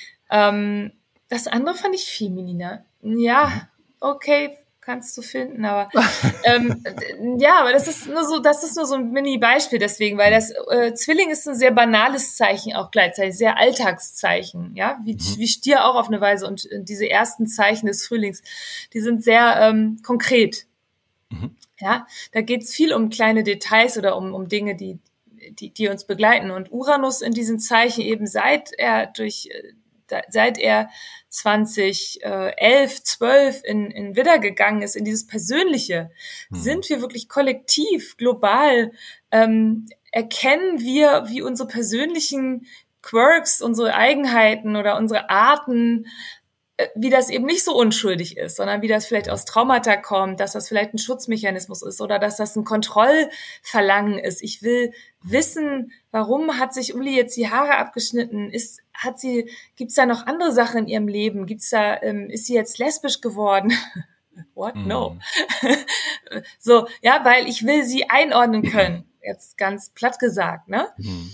Das andere fand ich femininer. Ja, okay, kannst du finden, aber aber das ist nur so ein Mini-Beispiel deswegen, weil das Zwilling ist ein sehr banales Zeichen auch gleichzeitig, sehr Alltagszeichen, ja, wie Stier auch auf eine Weise und diese ersten Zeichen des Frühlings, die sind sehr konkret. Ja, da geht's viel um kleine Details oder um Dinge, die uns begleiten und Uranus in diesen Zeichen eben seit er durch seit er 2011, 12 in Widder gegangen ist, in dieses Persönliche, sind wir wirklich kollektiv, global, erkennen wir, wie unsere persönlichen Quirks, unsere Eigenheiten oder unsere Arten, wie das eben nicht so unschuldig ist, sondern wie das vielleicht aus Traumata kommt, dass das vielleicht ein Schutzmechanismus ist oder dass das ein Kontrollverlangen ist. Ich will wissen, warum hat sich Uli jetzt die Haare abgeschnitten? Gibt's da noch andere Sachen in ihrem Leben? Ist sie jetzt lesbisch geworden? What? No. So, ja, weil ich will sie einordnen können. Jetzt ganz platt gesagt, ne?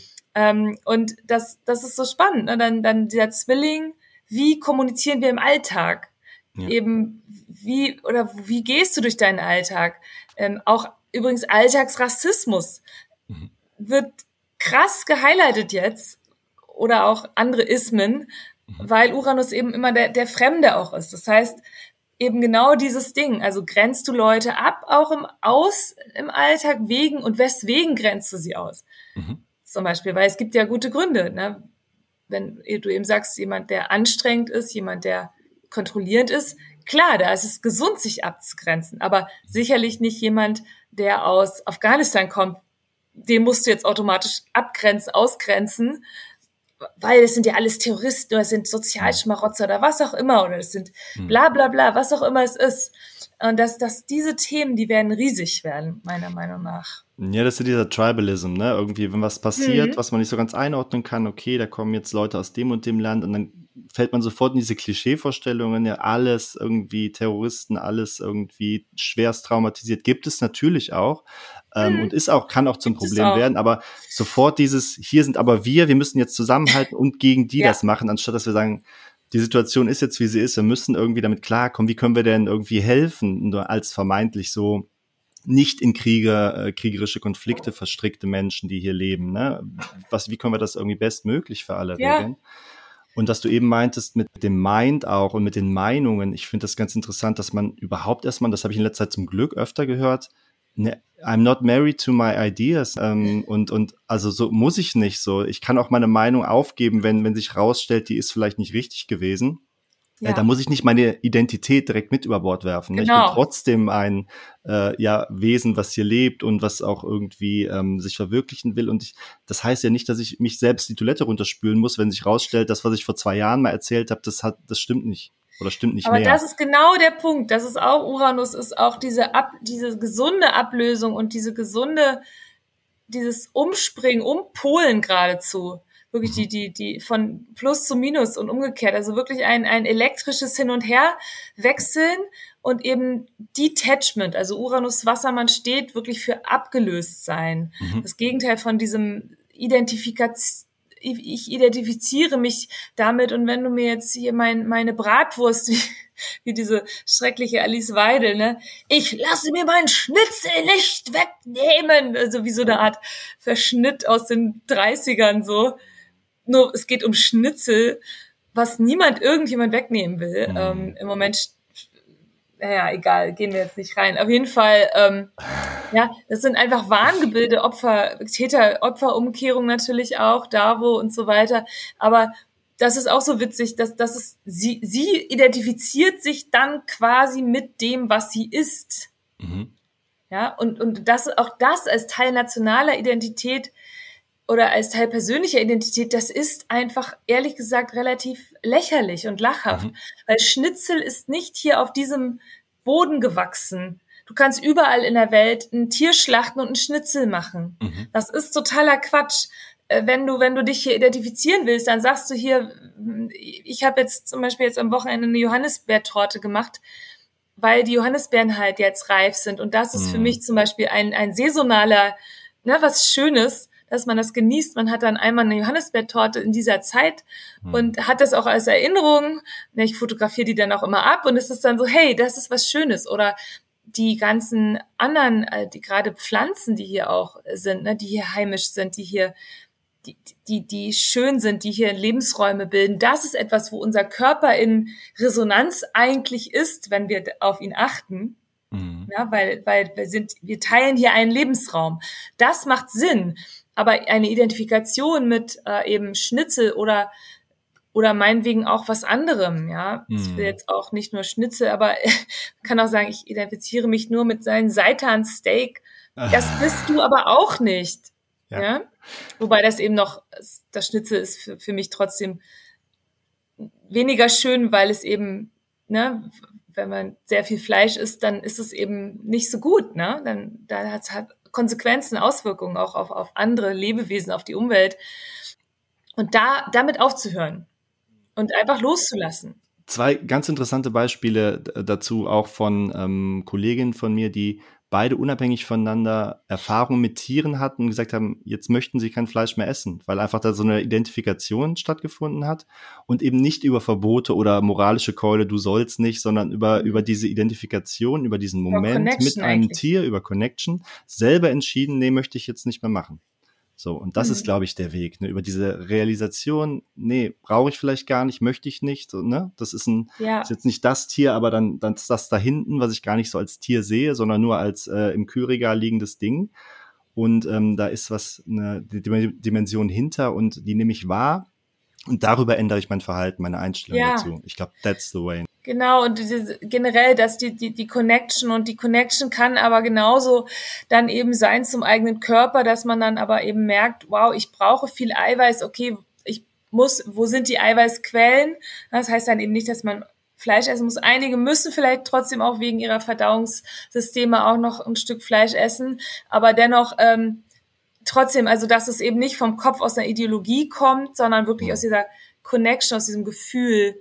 Und das ist so spannend, ne? Dann dieser Zwilling, wie kommunizieren wir im Alltag? Ja. Eben, wie gehst du durch deinen Alltag? Auch übrigens Alltagsrassismus wird krass gehighlightet jetzt oder auch andere Ismen, weil Uranus eben immer der Fremde auch ist. Das heißt, eben genau dieses Ding. Also grenzt du Leute ab, auch im Alltag, wegen und weswegen grenzt du sie aus? Zum Beispiel, weil es gibt ja gute Gründe, ne? Wenn du eben sagst, jemand, der anstrengend ist, jemand, der kontrollierend ist, klar, da ist es gesund, sich abzugrenzen, aber sicherlich nicht jemand, der aus Afghanistan kommt, den musst du jetzt automatisch abgrenzen, ausgrenzen, weil es sind ja alles Terroristen oder es sind Sozialschmarotzer oder was auch immer oder es sind bla bla bla, was auch immer es ist. Und dass diese Themen, die werden riesig werden, meiner Meinung nach. Ja, das ist ja dieser Tribalism, ne? Irgendwie, wenn was passiert, was man nicht so ganz einordnen kann, okay, da kommen jetzt Leute aus dem und dem Land und dann fällt man sofort in diese Klischeevorstellungen, ja, alles irgendwie Terroristen, alles irgendwie schwerst traumatisiert, gibt es natürlich auch. Und kann auch zum Problem werden, aber sofort hier sind aber wir müssen jetzt zusammenhalten und gegen die das machen, anstatt dass wir sagen, die Situation ist jetzt, wie sie ist, wir müssen irgendwie damit klarkommen, wie können wir denn irgendwie helfen, nur als vermeintlich so nicht in kriegerische Konflikte verstrickte Menschen, die hier leben, ne? Wie können wir das irgendwie bestmöglich für alle regeln? Und dass du eben meintest, mit dem Mind auch und mit den Meinungen, ich finde das ganz interessant, dass man überhaupt erstmal, das habe ich in letzter Zeit zum Glück öfter gehört, I'm not married to my ideas. Und also so muss ich nicht so. Ich kann auch meine Meinung aufgeben, wenn sich rausstellt, die ist vielleicht nicht richtig gewesen. Ja. Da muss ich nicht meine Identität direkt mit über Bord werfen. Ne? Genau. Ich bin trotzdem ein Wesen, was hier lebt und was auch irgendwie sich verwirklichen will. Und das heißt ja nicht, dass ich mich selbst die Toilette runterspülen muss, wenn sich rausstellt, das, was ich vor 2 Jahren mal erzählt habe, das stimmt nicht. Oder stimmt nicht aber mehr. Aber das ist genau der Punkt. Das ist auch, Uranus ist auch diese gesunde Ablösung und dieses Umspringen, Umpolen geradezu. Wirklich die von Plus zu Minus und umgekehrt. Also wirklich ein elektrisches Hin- und Herwechseln und eben Detachment. Also Uranus Wassermann steht wirklich für abgelöst sein. Das Gegenteil von diesem ich identifiziere mich damit und wenn du mir jetzt hier meine Bratwurst, wie diese schreckliche Alice Weidel, ne, ich lasse mir meinen Schnitzel nicht wegnehmen, also wie so eine Art Verschnitt aus den 30ern so. Nur es geht um Schnitzel, was irgendjemand wegnemen will. Im Moment, naja, egal, gehen wir jetzt nicht rein. Auf jeden Fall, das sind einfach Wahngebilde, Opferumkehrung natürlich auch, Davo und so weiter. Aber das ist auch so witzig, dass sie identifiziert sich dann quasi mit dem, was sie ist. Ja, und auch das als Teil nationaler Identität oder als Teil persönlicher Identität, das ist einfach, ehrlich gesagt, relativ lächerlich und lachhaft. Weil Schnitzel ist nicht hier auf diesem Boden gewachsen. Du kannst überall in der Welt ein Tier schlachten und einen Schnitzel machen. Das ist totaler Quatsch. Wenn du dich hier identifizieren willst, dann sagst du hier, ich habe jetzt zum Beispiel am Wochenende eine Johannisbeertorte gemacht, weil die Johannisbeeren halt jetzt reif sind. Und das ist für mich zum Beispiel ein saisonaler, was Schönes, dass man das genießt. Man hat dann einmal eine Johannisbeertorte in dieser Zeit und hat das auch als Erinnerung. Ich fotografiere die dann auch immer ab und es ist dann so, hey, das ist was Schönes. Oder die ganzen anderen, die gerade Pflanzen, die hier auch sind, ne, die hier heimisch sind, die hier, die schön sind, die hier Lebensräume bilden. Das ist etwas, wo unser Körper in Resonanz eigentlich ist, wenn wir auf ihn achten. Ja, weil wir teilen hier einen Lebensraum. Das macht Sinn. Aber eine Identifikation mit eben Schnitzel oder oder meinetwegen auch was anderem, ja. Ich will jetzt auch nicht nur Schnitzel, aber kann auch sagen, ich identifiziere mich nur mit seinem Seitan-Steak. Das bist du aber auch nicht, ja. Wobei das eben noch, das Schnitzel ist für mich trotzdem weniger schön, weil es eben, ne, wenn man sehr viel Fleisch isst, dann ist es eben nicht so gut, ne? Dann hat Konsequenzen, Auswirkungen auch auf andere Lebewesen, auf die Umwelt. Und damit aufzuhören und einfach loszulassen. 2 ganz interessante Beispiele dazu, auch von Kolleginnen von mir, die beide unabhängig voneinander Erfahrungen mit Tieren hatten und gesagt haben, jetzt möchten sie kein Fleisch mehr essen, weil einfach da so eine Identifikation stattgefunden hat und eben nicht über Verbote oder moralische Keule, du sollst nicht, sondern über diese Identifikation, über diesen Moment mit einem Tier, über Connection, selber entschieden, nee, möchte ich jetzt nicht mehr machen. So, und das ist, glaube ich, der Weg, ne? Über diese Realisation, nee, brauche ich vielleicht gar nicht, möchte ich nicht, so, ne? Das ist ist jetzt nicht das Tier, aber dann das da hinten, was ich gar nicht so als Tier sehe, sondern nur als im Kühlregal liegendes Ding. Und da ist eine Dimension hinter und die nehme ich wahr und darüber ändere ich mein Verhalten, meine Einstellung dazu. Ich glaube, that's the way. Genau, und generell, dass die Connection, und die Connection kann aber genauso dann eben sein zum eigenen Körper, dass man dann aber eben merkt, wow, ich brauche viel Eiweiß, okay, wo sind die Eiweißquellen? Das heißt dann eben nicht, dass man Fleisch essen muss. Einige müssen vielleicht trotzdem auch wegen ihrer Verdauungssysteme auch noch ein Stück Fleisch essen, aber dennoch trotzdem, also dass es eben nicht vom Kopf aus einer Ideologie kommt, sondern wirklich aus dieser Connection, aus diesem Gefühl,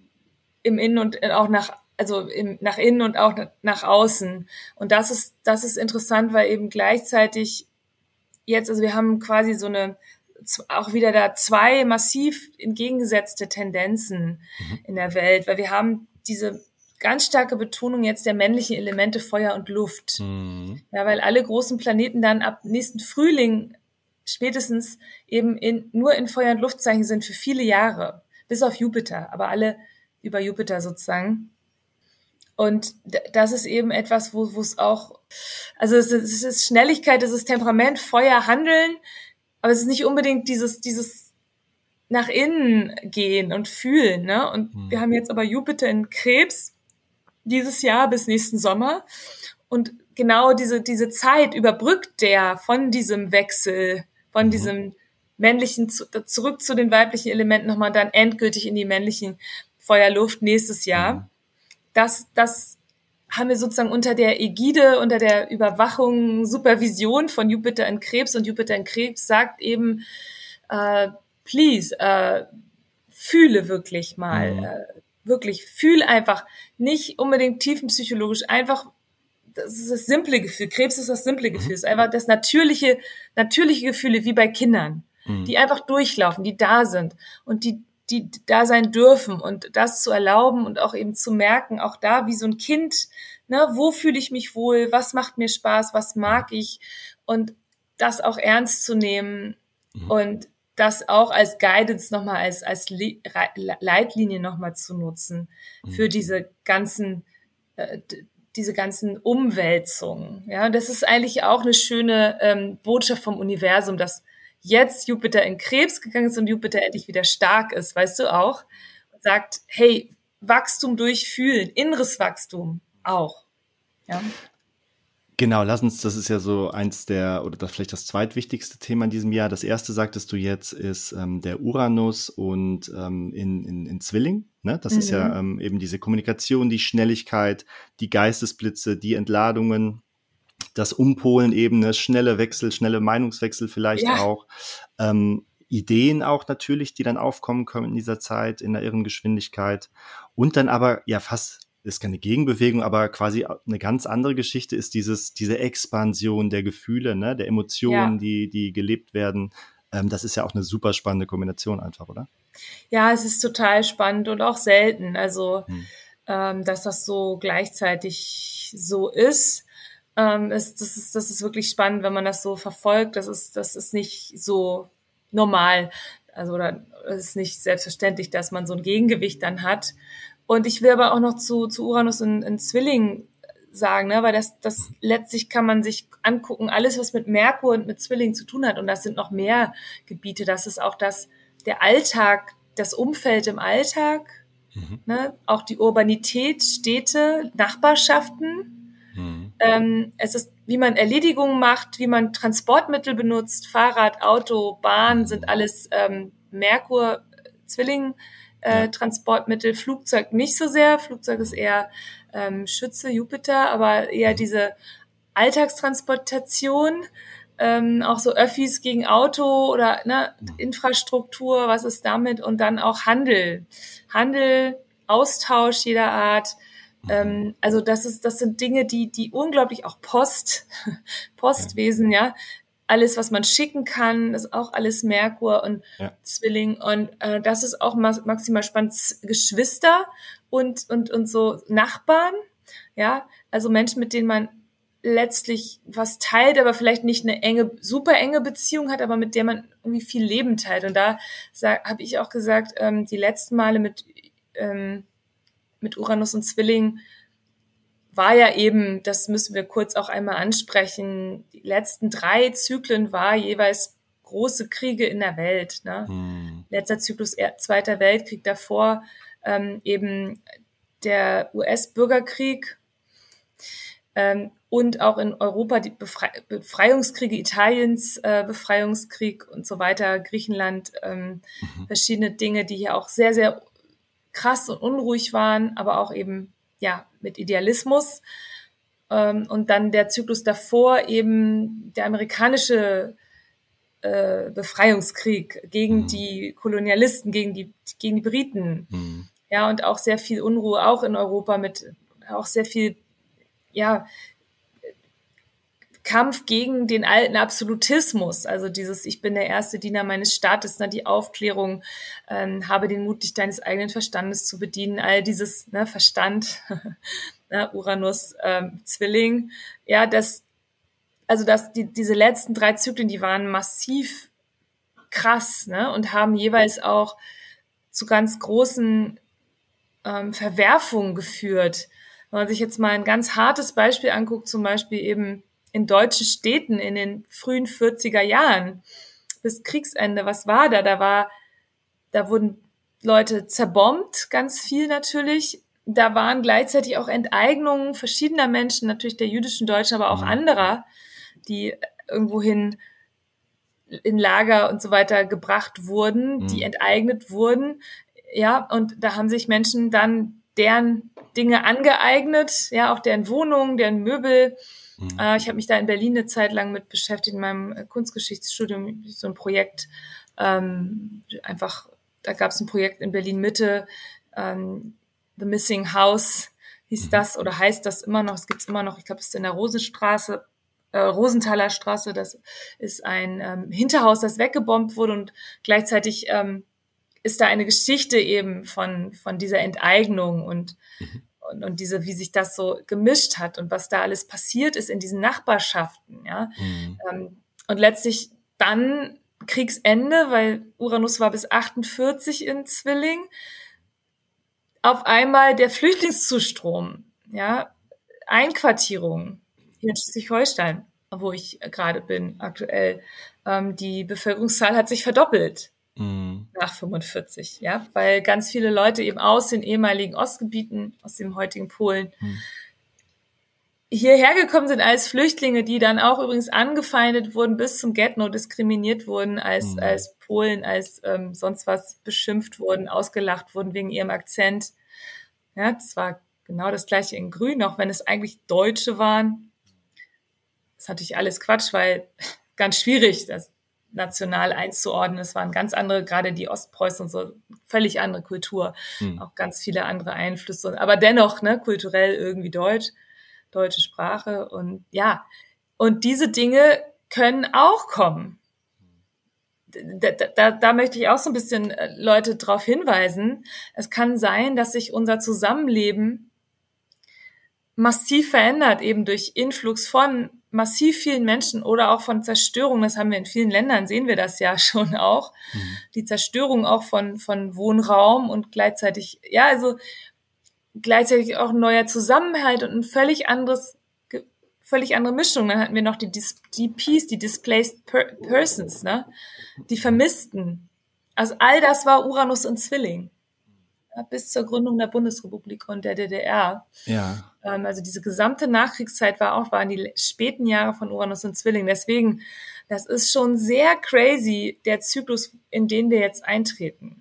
im Innen und auch nach innen und auch nach außen. Und das ist interessant, weil eben gleichzeitig jetzt, also wir haben quasi so auch wieder da 2 massiv entgegengesetzte Tendenzen in der Welt, weil wir haben diese ganz starke Betonung jetzt der männlichen Elemente Feuer und Luft. Ja, weil alle großen Planeten dann ab nächsten Frühling spätestens eben nur in Feuer- und Luftzeichen sind für viele Jahre, bis auf Jupiter, aber alle über Jupiter sozusagen. Und das ist eben etwas, wo es auch, also es ist Schnelligkeit, es ist Temperament, Feuer, Handeln, aber es ist nicht unbedingt dieses nach innen gehen und fühlen, ne? Und wir haben jetzt aber Jupiter in Krebs dieses Jahr bis nächsten Sommer. Und genau diese Zeit überbrückt der von diesem Wechsel, von diesem männlichen zurück zu den weiblichen Elementen nochmal dann endgültig in die männlichen Feuer, Luft nächstes Jahr. Das haben wir sozusagen unter der Ägide, unter der Überwachung, Supervision von Jupiter in Krebs. Und Jupiter in Krebs sagt eben, please, fühle wirklich mal, wirklich, fühl einfach, nicht unbedingt tiefenpsychologisch, einfach, das ist das simple Gefühl. Krebs ist das simple Gefühl, ist einfach das natürliche Gefühle wie bei Kindern, die einfach durchlaufen, die da sind und die da sein dürfen, und das zu erlauben und auch eben zu merken, auch da wie so ein Kind, ne, wo fühle ich mich wohl, was macht mir Spaß, was mag ich, und das auch ernst zu nehmen und das auch als Guidance nochmal, als Leitlinie nochmal zu nutzen für diese ganzen Umwälzungen. Ja, das ist eigentlich auch eine schöne Botschaft vom Universum, dass jetzt Jupiter in Krebs gegangen ist und Jupiter endlich wieder stark ist, weißt du auch? Und sagt, hey, Wachstum durchfühlen, inneres Wachstum auch. Ja. Genau, das ist ja so eins oder das vielleicht das zweitwichtigste Thema in diesem Jahr. Das erste, sagtest du jetzt, ist der Uranus und in Zwilling. Ne? Das ist ja eben diese Kommunikation, die Schnelligkeit, die Geistesblitze, die Entladungen, das Umpolen eben, ne? Schnelle Wechsel, schnelle Meinungswechsel vielleicht auch. Ideen auch natürlich, die dann aufkommen können in dieser Zeit, in der irren Geschwindigkeit. Und dann aber fast, ist keine Gegenbewegung, aber quasi eine ganz andere Geschichte ist diese Expansion der Gefühle, ne? Der Emotionen, die gelebt werden. Das ist ja auch eine super spannende Kombination einfach, oder? Ja, es ist total spannend und auch selten. Also, dass das so gleichzeitig so ist. Das ist wirklich spannend, wenn man das so verfolgt. Das ist nicht so normal. Also, oder es ist nicht selbstverständlich, dass man so ein Gegengewicht dann hat. Und ich will aber auch noch zu Uranus in Zwilling sagen, ne, weil das letztlich kann man sich angucken, alles, was mit Merkur und mit Zwilling zu tun hat. Und das sind noch mehr Gebiete. Das ist auch der Alltag das Umfeld im Alltag, ne? Auch die Urbanität, Städte, Nachbarschaften. Es ist, wie man Erledigungen macht, wie man Transportmittel benutzt, Fahrrad, Auto, Bahn sind alles Merkur-Zwilling-Transportmittel, Flugzeug nicht so sehr. Flugzeug ist eher Schütze, Jupiter, aber eher diese Alltagstransportation, auch so Öffis gegen Auto oder ne, Infrastruktur, was ist damit? Und dann auch Handel, Austausch jeder Art. Also das sind Dinge, die unglaublich auch Postwesen, ja. Alles, was man schicken kann, ist auch alles Merkur und Zwilling. Und das ist auch maximal spannend. Geschwister und so Nachbarn, ja. Also Menschen, mit denen man letztlich was teilt, aber vielleicht nicht eine super enge Beziehung hat, aber mit der man irgendwie viel Leben teilt. Und da habe ich auch gesagt, die letzten Male mit Uranus und Zwilling war ja eben, das müssen wir kurz auch einmal ansprechen, die letzten 3 Zyklen war jeweils große Kriege in der Welt. Ne? Letzter Zyklus, Zweiter Weltkrieg, davor eben der US-Bürgerkrieg, und auch in Europa die Befreiungskriege Italiens, Befreiungskrieg und so weiter, Griechenland, verschiedene Dinge, die hier auch sehr, sehr krass und unruhig waren, aber auch eben ja mit Idealismus. Und dann der Zyklus davor eben der amerikanische Befreiungskrieg gegen die Kolonialisten, gegen die Briten. Ja, und auch sehr viel Unruhe, auch in Europa mit auch sehr viel Kampf gegen den alten Absolutismus, also dieses Ich bin der erste Diener meines Staates, ne, die Aufklärung, habe den Mut, dich deines eigenen Verstandes zu bedienen, all dieses Verstand, Uranus, Zwilling, ja, diese letzten 3 Zyklen, die waren massiv krass, ne, und haben jeweils auch zu ganz großen Verwerfungen geführt. Wenn man sich jetzt mal ein ganz hartes Beispiel anguckt, zum Beispiel eben in deutschen Städten in den frühen 40er Jahren bis Kriegsende, was war da? Da wurden Leute zerbombt, ganz viel natürlich. Da waren gleichzeitig auch Enteignungen verschiedener Menschen, natürlich der jüdischen Deutschen, aber auch anderer, die irgendwohin in Lager und so weiter gebracht wurden, die enteignet wurden. Ja, und da haben sich Menschen dann deren Dinge angeeignet, ja, auch deren Wohnungen, deren Möbel. Ich habe mich da in Berlin eine Zeit lang mit beschäftigt, in meinem Kunstgeschichtsstudium, so ein Projekt, da gab es ein Projekt in Berlin-Mitte, The Missing House hieß das oder heißt das immer noch, es gibt es immer noch, ich glaube, es ist in der Rosenthaler Straße, das ist ein Hinterhaus, das weggebombt wurde und gleichzeitig ist da eine Geschichte eben von dieser Enteignung und diese, wie sich das so gemischt hat und was da alles passiert ist in diesen Nachbarschaften, ja. Und letztlich dann Kriegsende, weil Uranus war bis 48 in Zwilling, auf einmal der Flüchtlingszustrom, ja, Einquartierung hier in Schleswig-Holstein, wo ich gerade bin aktuell. Die Bevölkerungszahl hat sich verdoppelt. Nach 45, ja, weil ganz viele Leute eben aus den ehemaligen Ostgebieten, aus dem heutigen Polen, hierher gekommen sind als Flüchtlinge, die dann auch übrigens angefeindet wurden, bis zum Get-No diskriminiert wurden, als Polen, als sonst was beschimpft wurden, ausgelacht wurden wegen ihrem Akzent. Ja, das war genau das Gleiche in Grün, auch wenn es eigentlich Deutsche waren. Das ist natürlich alles Quatsch, weil ganz schwierig, das national einzuordnen. Es waren ganz andere, gerade die Ostpreußen und so, völlig andere Kultur, auch ganz viele andere Einflüsse, aber dennoch, ne, kulturell irgendwie deutsche Sprache und ja, und diese Dinge können auch kommen. Da möchte ich auch so ein bisschen Leute drauf hinweisen. Es kann sein, dass sich unser Zusammenleben massiv verändert, eben durch Influx von massiv vielen Menschen oder auch von Zerstörung. Das haben wir in vielen Ländern, sehen wir das ja schon auch. Die Zerstörung auch von Wohnraum und gleichzeitig, ja, also gleichzeitig auch ein neuer Zusammenhalt und ein völlig andere Mischung. Dann hatten wir noch die DPs, die Displaced Persons, ne? Die Vermissten. Also all das war Uranus und Zwilling. Ja, bis zur Gründung der Bundesrepublik und der DDR. Ja. Also diese gesamte Nachkriegszeit waren die späten Jahre von Uranus und Zwilling. Deswegen, das ist schon sehr crazy, der Zyklus, in den wir jetzt eintreten.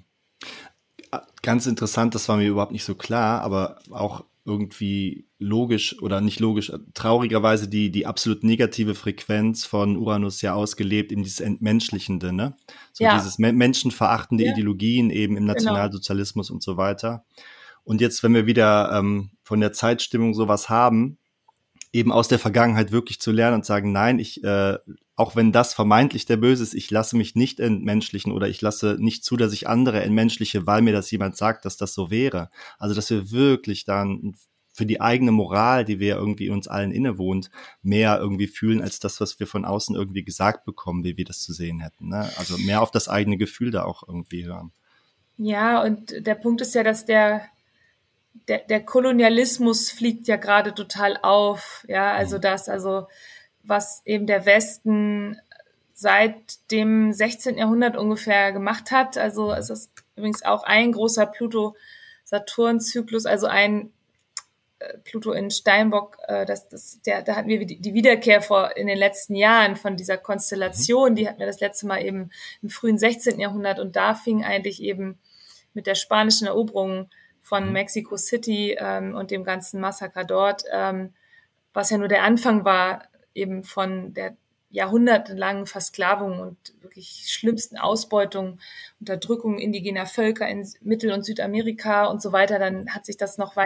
Ganz interessant, das war mir überhaupt nicht so klar, aber auch irgendwie logisch oder nicht logisch, traurigerweise die absolut negative Frequenz von Uranus ja ausgelebt in dieses Entmenschlichende, ne? So dieses menschenverachtende Ideologien eben im Nationalsozialismus und so weiter. Und jetzt, wenn wir wieder von der Zeitstimmung sowas haben, eben aus der Vergangenheit wirklich zu lernen und sagen, nein, auch wenn das vermeintlich der Böse ist, ich lasse mich nicht entmenschlichen oder ich lasse nicht zu, dass ich andere entmenschliche, weil mir das jemand sagt, dass das so wäre. Also, dass wir wirklich dann für die eigene Moral, die wir irgendwie uns allen innewohnt, mehr irgendwie fühlen als das, was wir von außen irgendwie gesagt bekommen, wie wir das zu sehen hätten, ne? Also mehr auf das eigene Gefühl da auch irgendwie hören. Ja, und der Punkt ist ja, dass der Kolonialismus fliegt ja gerade total auf, ja, also was eben der Westen seit dem 16. Jahrhundert ungefähr gemacht hat, also es ist übrigens auch ein großer Pluto-Saturn-Zyklus, also ein Pluto in Steinbock, da hatten wir die Wiederkehr in den letzten Jahren von dieser Konstellation, die hatten wir das letzte Mal eben im frühen 16. Jahrhundert und da fing eigentlich eben mit der spanischen Eroberung von Mexico City und dem ganzen Massaker dort, was ja nur der Anfang war, eben von der jahrhundertelangen Versklavung und wirklich schlimmsten Ausbeutung, Unterdrückung indigener Völker in Mittel- und Südamerika und so weiter, dann hat sich das noch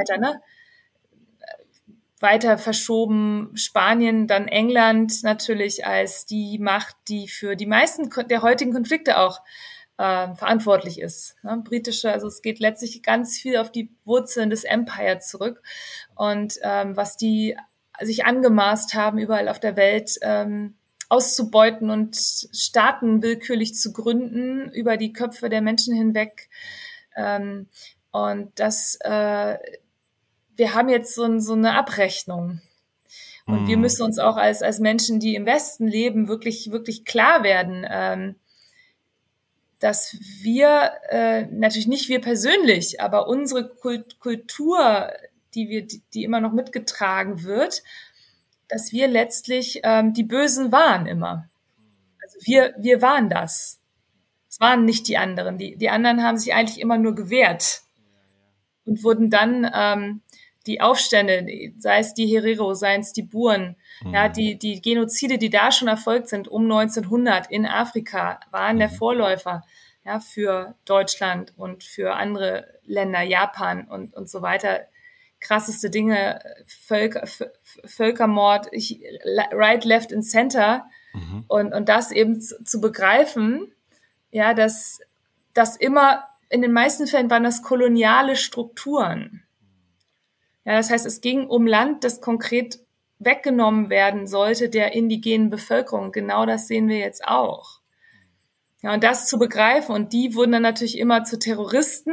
weiter verschoben. Spanien, dann England natürlich als die Macht, die für die meisten der heutigen Konflikte auch verantwortlich ist. Ne? Also es geht letztlich ganz viel auf die Wurzeln des Empire zurück und was die sich angemaßt haben, überall auf der Welt auszubeuten und Staaten willkürlich zu gründen über die Köpfe der Menschen hinweg. Und wir haben jetzt so eine Abrechnung. Und wir müssen uns auch als Menschen, die im Westen leben, wirklich, wirklich klar werden, dass wir, natürlich nicht wir persönlich, aber unsere Kultur, die immer noch mitgetragen wird, dass wir letztlich die Bösen waren immer. Also wir waren das. Es waren nicht die anderen. Die anderen haben sich eigentlich immer nur gewehrt und wurden dann die Aufstände, sei es die Herero, sei es die Buren, ja, die Genozide, die da schon erfolgt sind um 1900 in Afrika, waren der Vorläufer, ja, für Deutschland und für andere Länder, Japan und so weiter. Krasseste Dinge, Völkermord, right, left and center. Und das eben zu begreifen, ja, dass das immer, in den meisten Fällen waren das koloniale Strukturen. Ja, das heißt, es ging um Land, das konkret weggenommen werden sollte der indigenen Bevölkerung. Genau das sehen wir jetzt auch. Ja, und das zu begreifen. Und die wurden dann natürlich immer zu Terroristen.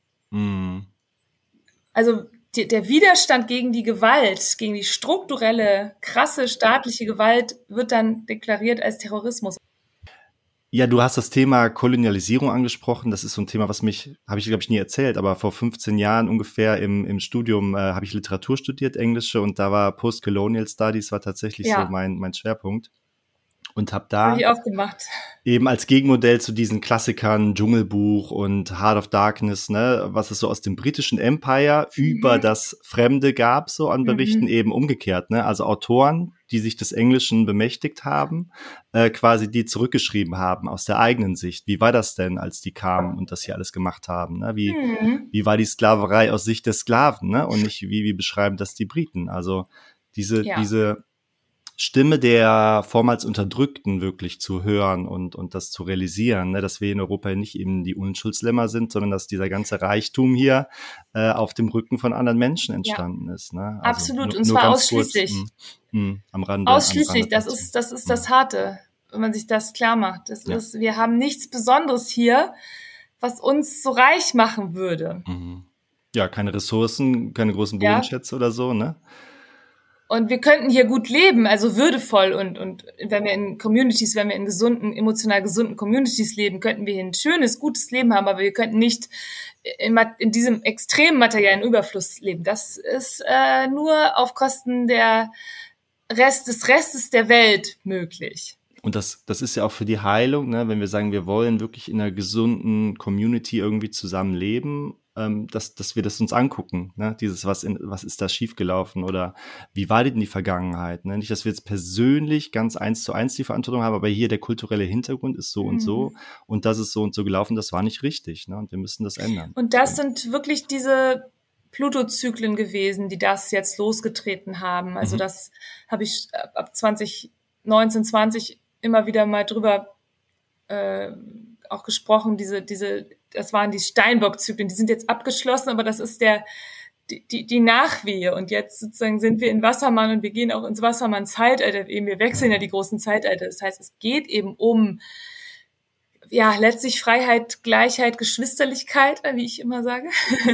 Also der Widerstand gegen die Gewalt, gegen die strukturelle, krasse staatliche Gewalt wird dann deklariert als Terrorismus. Ja, du hast das Thema Kolonialisierung angesprochen. Das ist so ein Thema, habe ich, glaube ich, nie erzählt, aber vor 15 Jahren ungefähr im Studium habe ich Literatur studiert, Englische, und da war Post-Colonial Studies war tatsächlich so mein Schwerpunkt. Und habe da eben als Gegenmodell zu diesen Klassikern Dschungelbuch und Heart of Darkness, ne, was es so aus dem britischen Empire über das Fremde gab, so an Berichten, eben umgekehrt, ne, also Autoren, die sich des Englischen bemächtigt haben, quasi die zurückgeschrieben haben aus der eigenen Sicht. Wie war das denn, als die kamen und das hier alles gemacht haben, ne? Wie war die Sklaverei aus Sicht der Sklaven, ne, und nicht wie beschreiben das die Briten? Also diese Stimme der vormals Unterdrückten wirklich zu hören und das zu realisieren, ne, dass wir in Europa nicht eben die Unschuldslämmer sind, sondern dass dieser ganze Reichtum hier auf dem Rücken von anderen Menschen entstanden ist. Ne? Also absolut, und zwar ausschließlich. Am Rande. Ausschließlich, das ist das Harte, wenn man sich das klar macht. Wir haben nichts Besonderes hier, was uns so reich machen würde. Ja, keine Ressourcen, keine großen Bodenschätze oder so, ne? Und wir könnten hier gut leben, also würdevoll und wenn wir in Communities, wenn wir in gesunden, emotional gesunden Communities leben, könnten wir hier ein schönes, gutes Leben haben, aber wir könnten nicht in diesem extremen materiellen Überfluss leben. Das ist nur auf Kosten des Restes der Welt möglich. Und das ist ja auch für die Heilung, ne, wenn wir sagen, wir wollen wirklich in einer gesunden Community irgendwie zusammenleben, dass wir das uns angucken, ne? Dieses, was ist da schiefgelaufen oder wie war denn die Vergangenheit? Ne? Nicht, dass wir jetzt persönlich ganz 1:1 die Verantwortung haben, aber hier der kulturelle Hintergrund ist so und so und das ist so und so gelaufen, das war nicht richtig, ne? Und wir müssen das ändern. Und das sind wirklich diese Pluto-Zyklen gewesen, die das jetzt losgetreten haben. Also das habe ich ab 2019, 20 immer wieder mal drüber auch gesprochen, das waren die Steinbock-Zyklen, die sind jetzt abgeschlossen, aber das ist die Nachwehe. Und jetzt sozusagen sind wir in Wassermann und wir gehen auch ins Wassermann-Zeitalter. Eben, wir wechseln ja die großen Zeitalter. Das heißt, es geht eben um, ja, letztlich Freiheit, Gleichheit, Geschwisterlichkeit, wie ich immer sage.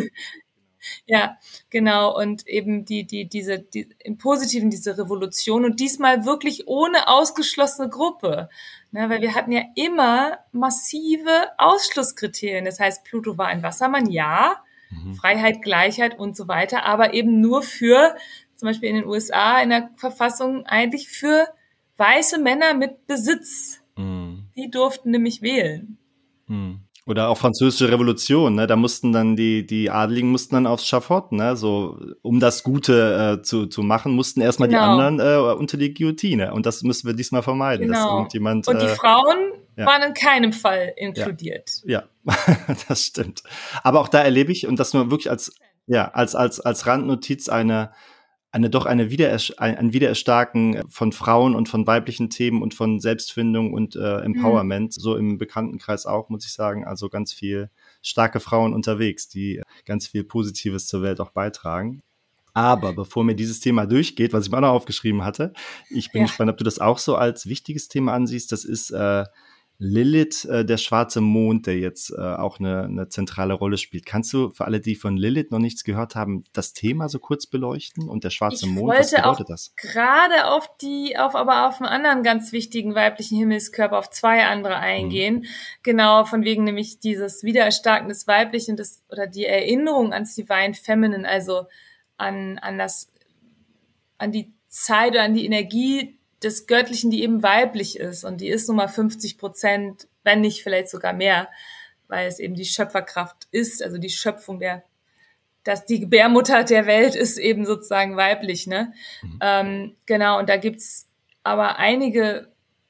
Ja, genau. Und eben diese im Positiven diese Revolution und diesmal wirklich ohne ausgeschlossene Gruppe. Ne, weil wir hatten ja immer massive Ausschlusskriterien. Das heißt, Pluto war ein Wassermann, ja, Freiheit, Gleichheit und so weiter, aber eben nur für, zum Beispiel in den USA in der Verfassung, eigentlich für weiße Männer mit Besitz. Die durften nämlich wählen. Oder auch Französische Revolution, ne? Da mussten dann die Adeligen mussten dann aufs Schafott, ne? So, um das Gute zu machen, mussten erstmal die anderen unter die Guillotine. Und das müssen wir diesmal vermeiden, dass irgendjemand. Und die Frauen waren in keinem Fall inkludiert. Ja, das stimmt. Aber auch da erlebe ich, und das nur wirklich als Randnotiz ein Wiedererstarken von Frauen und von weiblichen Themen und von Selbstfindung und Empowerment, so im Bekanntenkreis auch, muss ich sagen. Also ganz viel starke Frauen unterwegs, die ganz viel Positives zur Welt auch beitragen. Aber bevor mir dieses Thema durchgeht, was ich mir auch noch aufgeschrieben hatte, ich bin gespannt, ob du das auch so als wichtiges Thema ansiehst. Das ist Lilith, der schwarze Mond, der jetzt auch eine zentrale Rolle spielt. Kannst du für alle, die von Lilith noch nichts gehört haben, das Thema so kurz beleuchten? Und der schwarze Mond, was bedeutet das? Gerade aber auf einen anderen ganz wichtigen weiblichen Himmelskörper, auf zwei andere eingehen. Genau, von wegen nämlich dieses Wiedererstarken des Weiblichen oder die Erinnerung ans Divine Feminine, also an die Zeit oder an die Energie des Göttlichen, die eben weiblich ist. Und die ist nun mal 50%, wenn nicht vielleicht sogar mehr, weil es eben die Schöpferkraft ist, also die Schöpfung die Gebärmutter der Welt ist eben sozusagen weiblich, ne? Genau, und da gibt's aber einige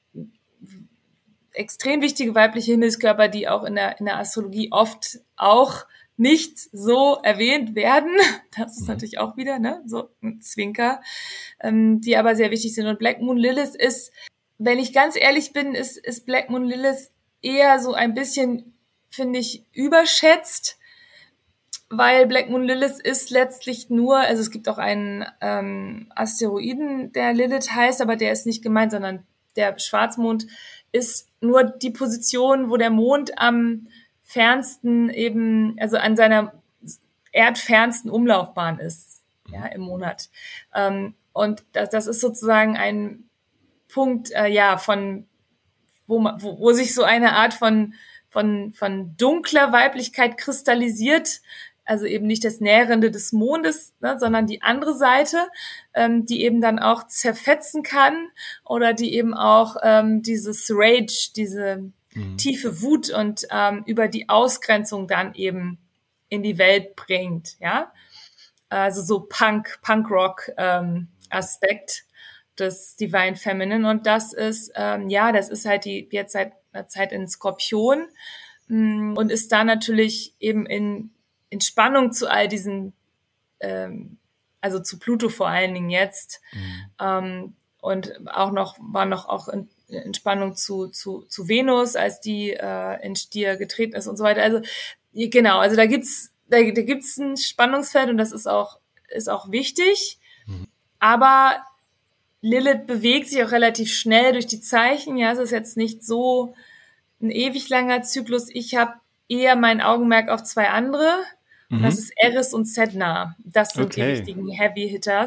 extrem wichtige weibliche Himmelskörper, die auch in der Astrologie oft auch nicht so erwähnt werden. Das ist natürlich auch wieder, ne, so ein Zwinker, die aber sehr wichtig sind. Und Black Moon Lilith ist, wenn ich ganz ehrlich bin, ist Black Moon Lilith eher so ein bisschen, finde ich, überschätzt, weil Black Moon Lilith ist letztlich nur, also es gibt auch einen Asteroiden, der Lilith heißt, aber der ist nicht gemeint, sondern der Schwarzmond ist nur die Position, wo der Mond am fernsten eben, also an seiner erdfernsten Umlaufbahn ist, ja, im Monat. Und das ist sozusagen ein Punkt, von, wo sich so eine Art von dunkler Weiblichkeit kristallisiert, also eben nicht das Nährende des Mondes, ne, sondern die andere Seite, die eben dann auch zerfetzen kann oder die eben auch dieses Rage, diese tiefe Wut und über die Ausgrenzung dann eben in die Welt bringt, ja. Also so Punk-Rock Aspekt des Divine Feminine. Und das ist, das ist halt jetzt seit einer Zeit in Skorpion und ist da natürlich eben in Spannung zu all diesen, also zu Pluto vor allen Dingen jetzt, und war noch auch in Spannung zu Venus, als die in Stier getreten ist und so weiter. Also genau, also da gibt's ein Spannungsfeld und das ist auch wichtig. Aber Lilith bewegt sich auch relativ schnell durch die Zeichen. Ja, es ist jetzt nicht so ein ewig langer Zyklus. Ich habe eher mein Augenmerk auf zwei andere. Und das ist Eris und Sedna. Das sind die richtigen Heavy Hitters.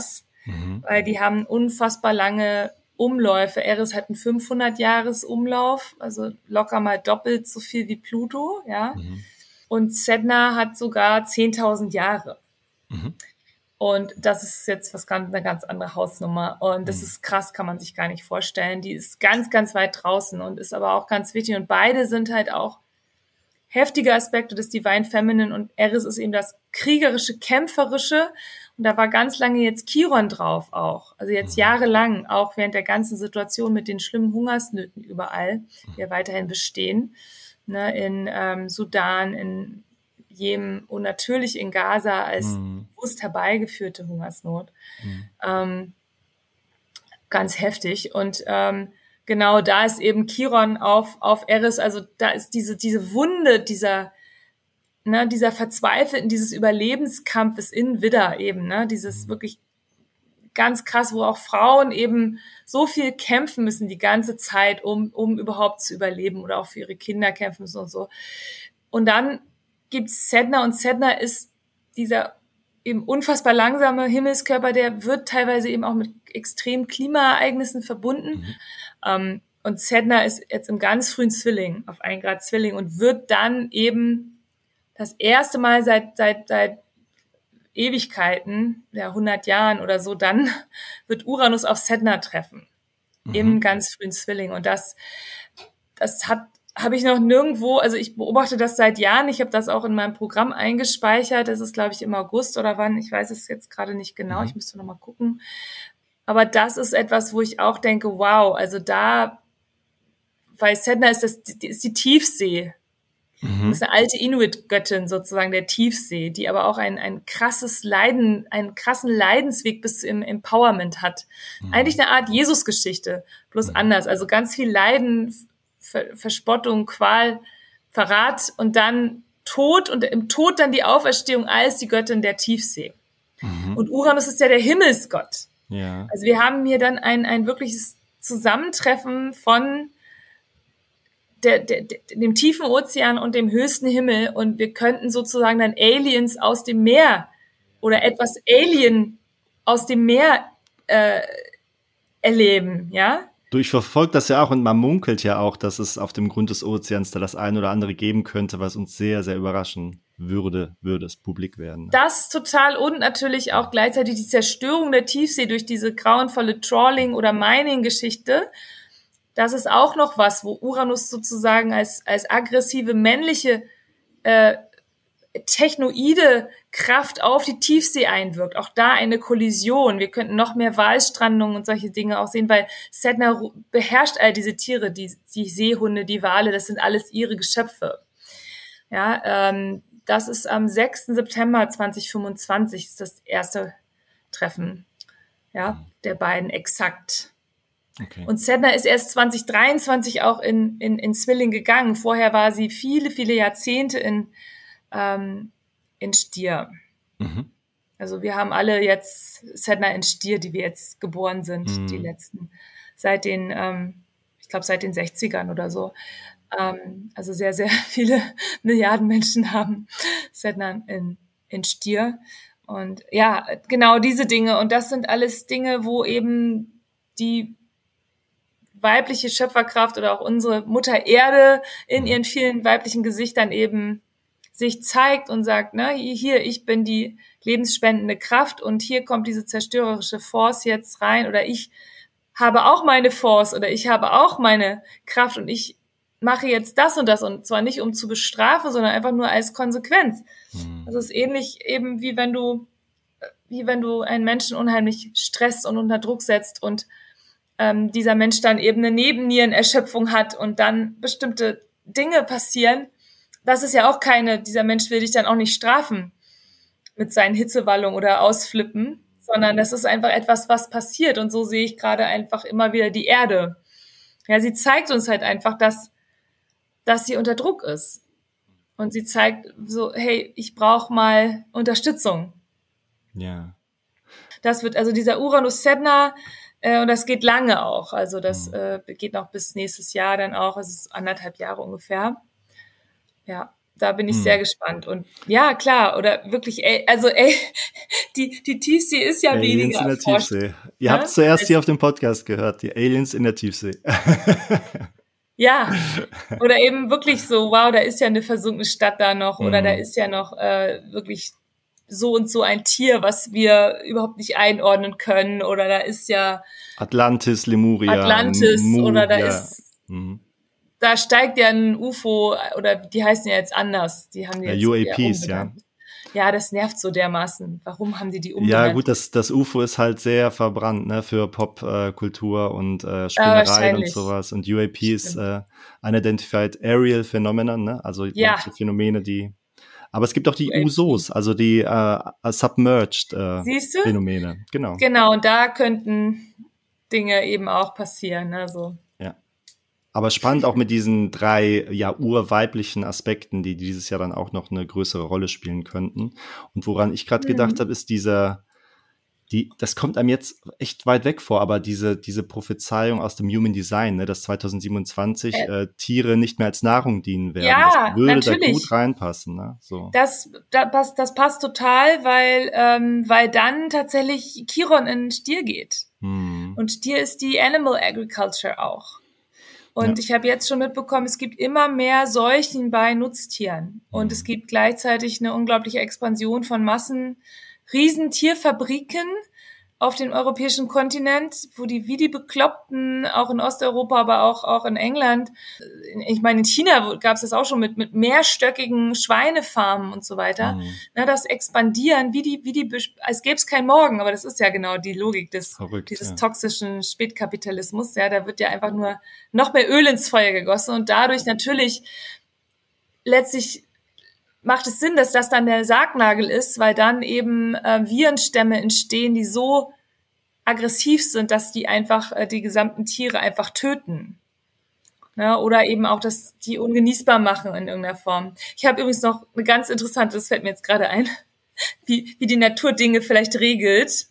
weil die haben unfassbar lange Umläufe. Eris hat einen 500-Jahres-Umlauf, also locker mal doppelt so viel wie Pluto, ja. Und Sedna hat sogar 10.000 Jahre. Und das ist jetzt eine ganz andere Hausnummer. Und das ist krass, kann man sich gar nicht vorstellen. Die ist ganz, ganz weit draußen und ist aber auch ganz wichtig. Und beide sind halt auch heftige Aspekte des Divine Feminine. Und Eris ist eben das kriegerische, kämpferische. Und da war ganz lange jetzt Chiron drauf auch. Also jetzt jahrelang, auch während der ganzen Situation mit den schlimmen Hungersnöten überall, die ja weiterhin bestehen. Ne, in Sudan, in Jemen und natürlich in Gaza als bewusst herbeigeführte Hungersnot. Ganz heftig. Und genau da ist eben Chiron auf Eris, also da ist diese Wunde, dieser Verzweifelten, dieses Überlebenskampfes in Widder eben, ne, dieses wirklich ganz krass, wo auch Frauen eben so viel kämpfen müssen die ganze Zeit, um überhaupt zu überleben oder auch für ihre Kinder kämpfen müssen und so. Und dann gibt's Sedna und Sedna ist dieser eben unfassbar langsame Himmelskörper, der wird teilweise eben auch mit extremen Klimaereignissen verbunden. Und Sedna ist jetzt im ganz frühen Zwilling, auf 1 Grad Zwilling und wird dann eben das erste Mal seit Ewigkeiten, ja 100 Jahren oder so, dann wird Uranus auf Sedna treffen. Im ganz frühen Zwilling. Und das habe ich noch nirgendwo, also ich beobachte das seit Jahren, ich habe das auch in meinem Programm eingespeichert, das ist, glaube ich, im August oder wann, ich weiß es jetzt gerade nicht genau, ich müsste noch mal gucken. Aber das ist etwas, wo ich auch denke, wow, also da, weil Sedna ist die Tiefsee. Das ist eine alte Inuit-Göttin sozusagen, der Tiefsee, die aber auch einen krassen Leidensweg bis zum Empowerment hat. Eigentlich eine Art Jesus-Geschichte, bloß anders. Also ganz viel Leiden, Verspottung, Qual, Verrat und dann Tod und im Tod dann die Auferstehung als die Göttin der Tiefsee. Und Uranus ist ja der Himmelsgott. Ja. Also wir haben hier dann ein wirkliches Zusammentreffen von dem tiefen Ozean und dem höchsten Himmel und wir könnten sozusagen dann Aliens aus dem Meer oder etwas Alien aus dem Meer erleben, ja? Ich verfolge das ja auch und man munkelt ja auch, dass es auf dem Grund des Ozeans da das ein oder andere geben könnte, was uns sehr, sehr überraschen würde es publik werden. Das total und natürlich auch gleichzeitig die Zerstörung der Tiefsee durch diese grauenvolle Trawling- oder Mining-Geschichte. Das ist auch noch was, wo Uranus sozusagen als aggressive männliche technoide Kraft auf die Tiefsee einwirkt. Auch da eine Kollision. Wir könnten noch mehr Walstrandungen und solche Dinge auch sehen, weil Sedna beherrscht all diese Tiere, die Seehunde, die Wale, das sind alles ihre Geschöpfe. Ja, das ist am 6. September 2025 ist das erste Treffen, ja, der beiden exakt. Okay. Und Sedna ist erst 2023 auch in Zwilling gegangen. Vorher war sie viele, viele Jahrzehnte in Stier. Also wir haben alle jetzt Sedna in Stier, die wir jetzt geboren sind, die letzten, seit den 60ern oder so. Also sehr, sehr viele Milliarden Menschen haben Sedna in Stier. Und ja, genau diese Dinge. Und das sind alles Dinge, wo eben die weibliche Schöpferkraft oder auch unsere Mutter Erde in ihren vielen weiblichen Gesichtern eben sich zeigt und sagt, ne, hier, ich bin die lebensspendende Kraft und hier kommt diese zerstörerische Force jetzt rein oder ich habe auch meine Force oder ich habe auch meine Kraft und ich mache jetzt das und zwar nicht um zu bestrafen, sondern einfach nur als Konsequenz. Das ist ähnlich eben wie wenn du einen Menschen unheimlich stresst und unter Druck setzt und dieser Mensch dann eben eine Nebennierenerschöpfung hat und dann bestimmte Dinge passieren. Das ist ja auch dieser Mensch will dich dann auch nicht strafen mit seinen Hitzewallungen oder Ausflippen, sondern das ist einfach etwas, was passiert. Und so sehe ich gerade einfach immer wieder die Erde. Ja, sie zeigt uns halt einfach, dass sie unter Druck ist. Und sie zeigt so, hey, ich brauche mal Unterstützung. Ja. Das wird also dieser Uranus-Sedna, und das geht lange auch. Also das geht noch bis nächstes Jahr dann auch. Es ist 1,5 Jahre ungefähr. Ja. Da bin ich sehr gespannt. Und ja, klar, oder wirklich, die Tiefsee ist ja Aliens weniger in der erforscht. Tiefsee. Ihr habt es zuerst hier auf dem Podcast gehört, die Aliens in der Tiefsee. Ja, oder eben wirklich so, wow, da ist ja eine versunkene Stadt da noch oder da ist ja noch wirklich so und so ein Tier, was wir überhaupt nicht einordnen können oder da ist ja Atlantis, Lemuria, oder da ja. ist, da steigt ja ein UFO oder die heißen ja jetzt anders, die haben die jetzt UAPs, ja. Ja, das nervt so dermaßen. Warum haben die umbenannt? Ja, gut, das UFO ist halt sehr verbrannt, ne, für Popkultur und Spinnereien und sowas. Und UAP ist Unidentified Aerial Phenomenon, ne? Also solche Phänomene, die. Aber es gibt auch die UAP. USOs, also die Submerged Phänomene. Genau. Genau, und da könnten Dinge eben auch passieren. Also. Ja. Aber spannend auch mit diesen 3 urweiblichen Aspekten, die dieses Jahr dann auch noch eine größere Rolle spielen könnten. Und woran ich gerade gedacht habe, ist das kommt einem jetzt echt weit weg vor, aber diese Prophezeiung aus dem Human Design, ne, dass 2027 Tiere nicht mehr als Nahrung dienen werden. Ja, das würde natürlich. Da gut reinpassen. Ne? So. Das passt total, weil dann tatsächlich Chiron in Stier geht. Und Stier ist die Animal Agriculture auch. Und ich habe jetzt schon mitbekommen, es gibt immer mehr Seuchen bei Nutztieren. Und es gibt gleichzeitig eine unglaubliche Expansion von Riesentierfabriken auf dem europäischen Kontinent, wo die wie die Bekloppten, auch in Osteuropa, aber auch in England, ich meine, in China gab es das auch schon mit mehrstöckigen Schweinefarmen und so weiter, das Expandieren, als gäbe es kein Morgen, aber das ist ja genau die Logik dieses toxischen Spätkapitalismus, ja, da wird ja einfach nur noch mehr Öl ins Feuer gegossen und dadurch natürlich letztlich macht es Sinn, dass das dann der Sargnagel ist, weil dann eben Virenstämme entstehen, die so aggressiv sind, dass die einfach die gesamten Tiere einfach töten. Ne? Oder eben auch, dass die ungenießbar machen in irgendeiner Form. Ich habe übrigens noch eine ganz interessante, das fällt mir jetzt gerade ein, wie die Natur Dinge vielleicht regelt.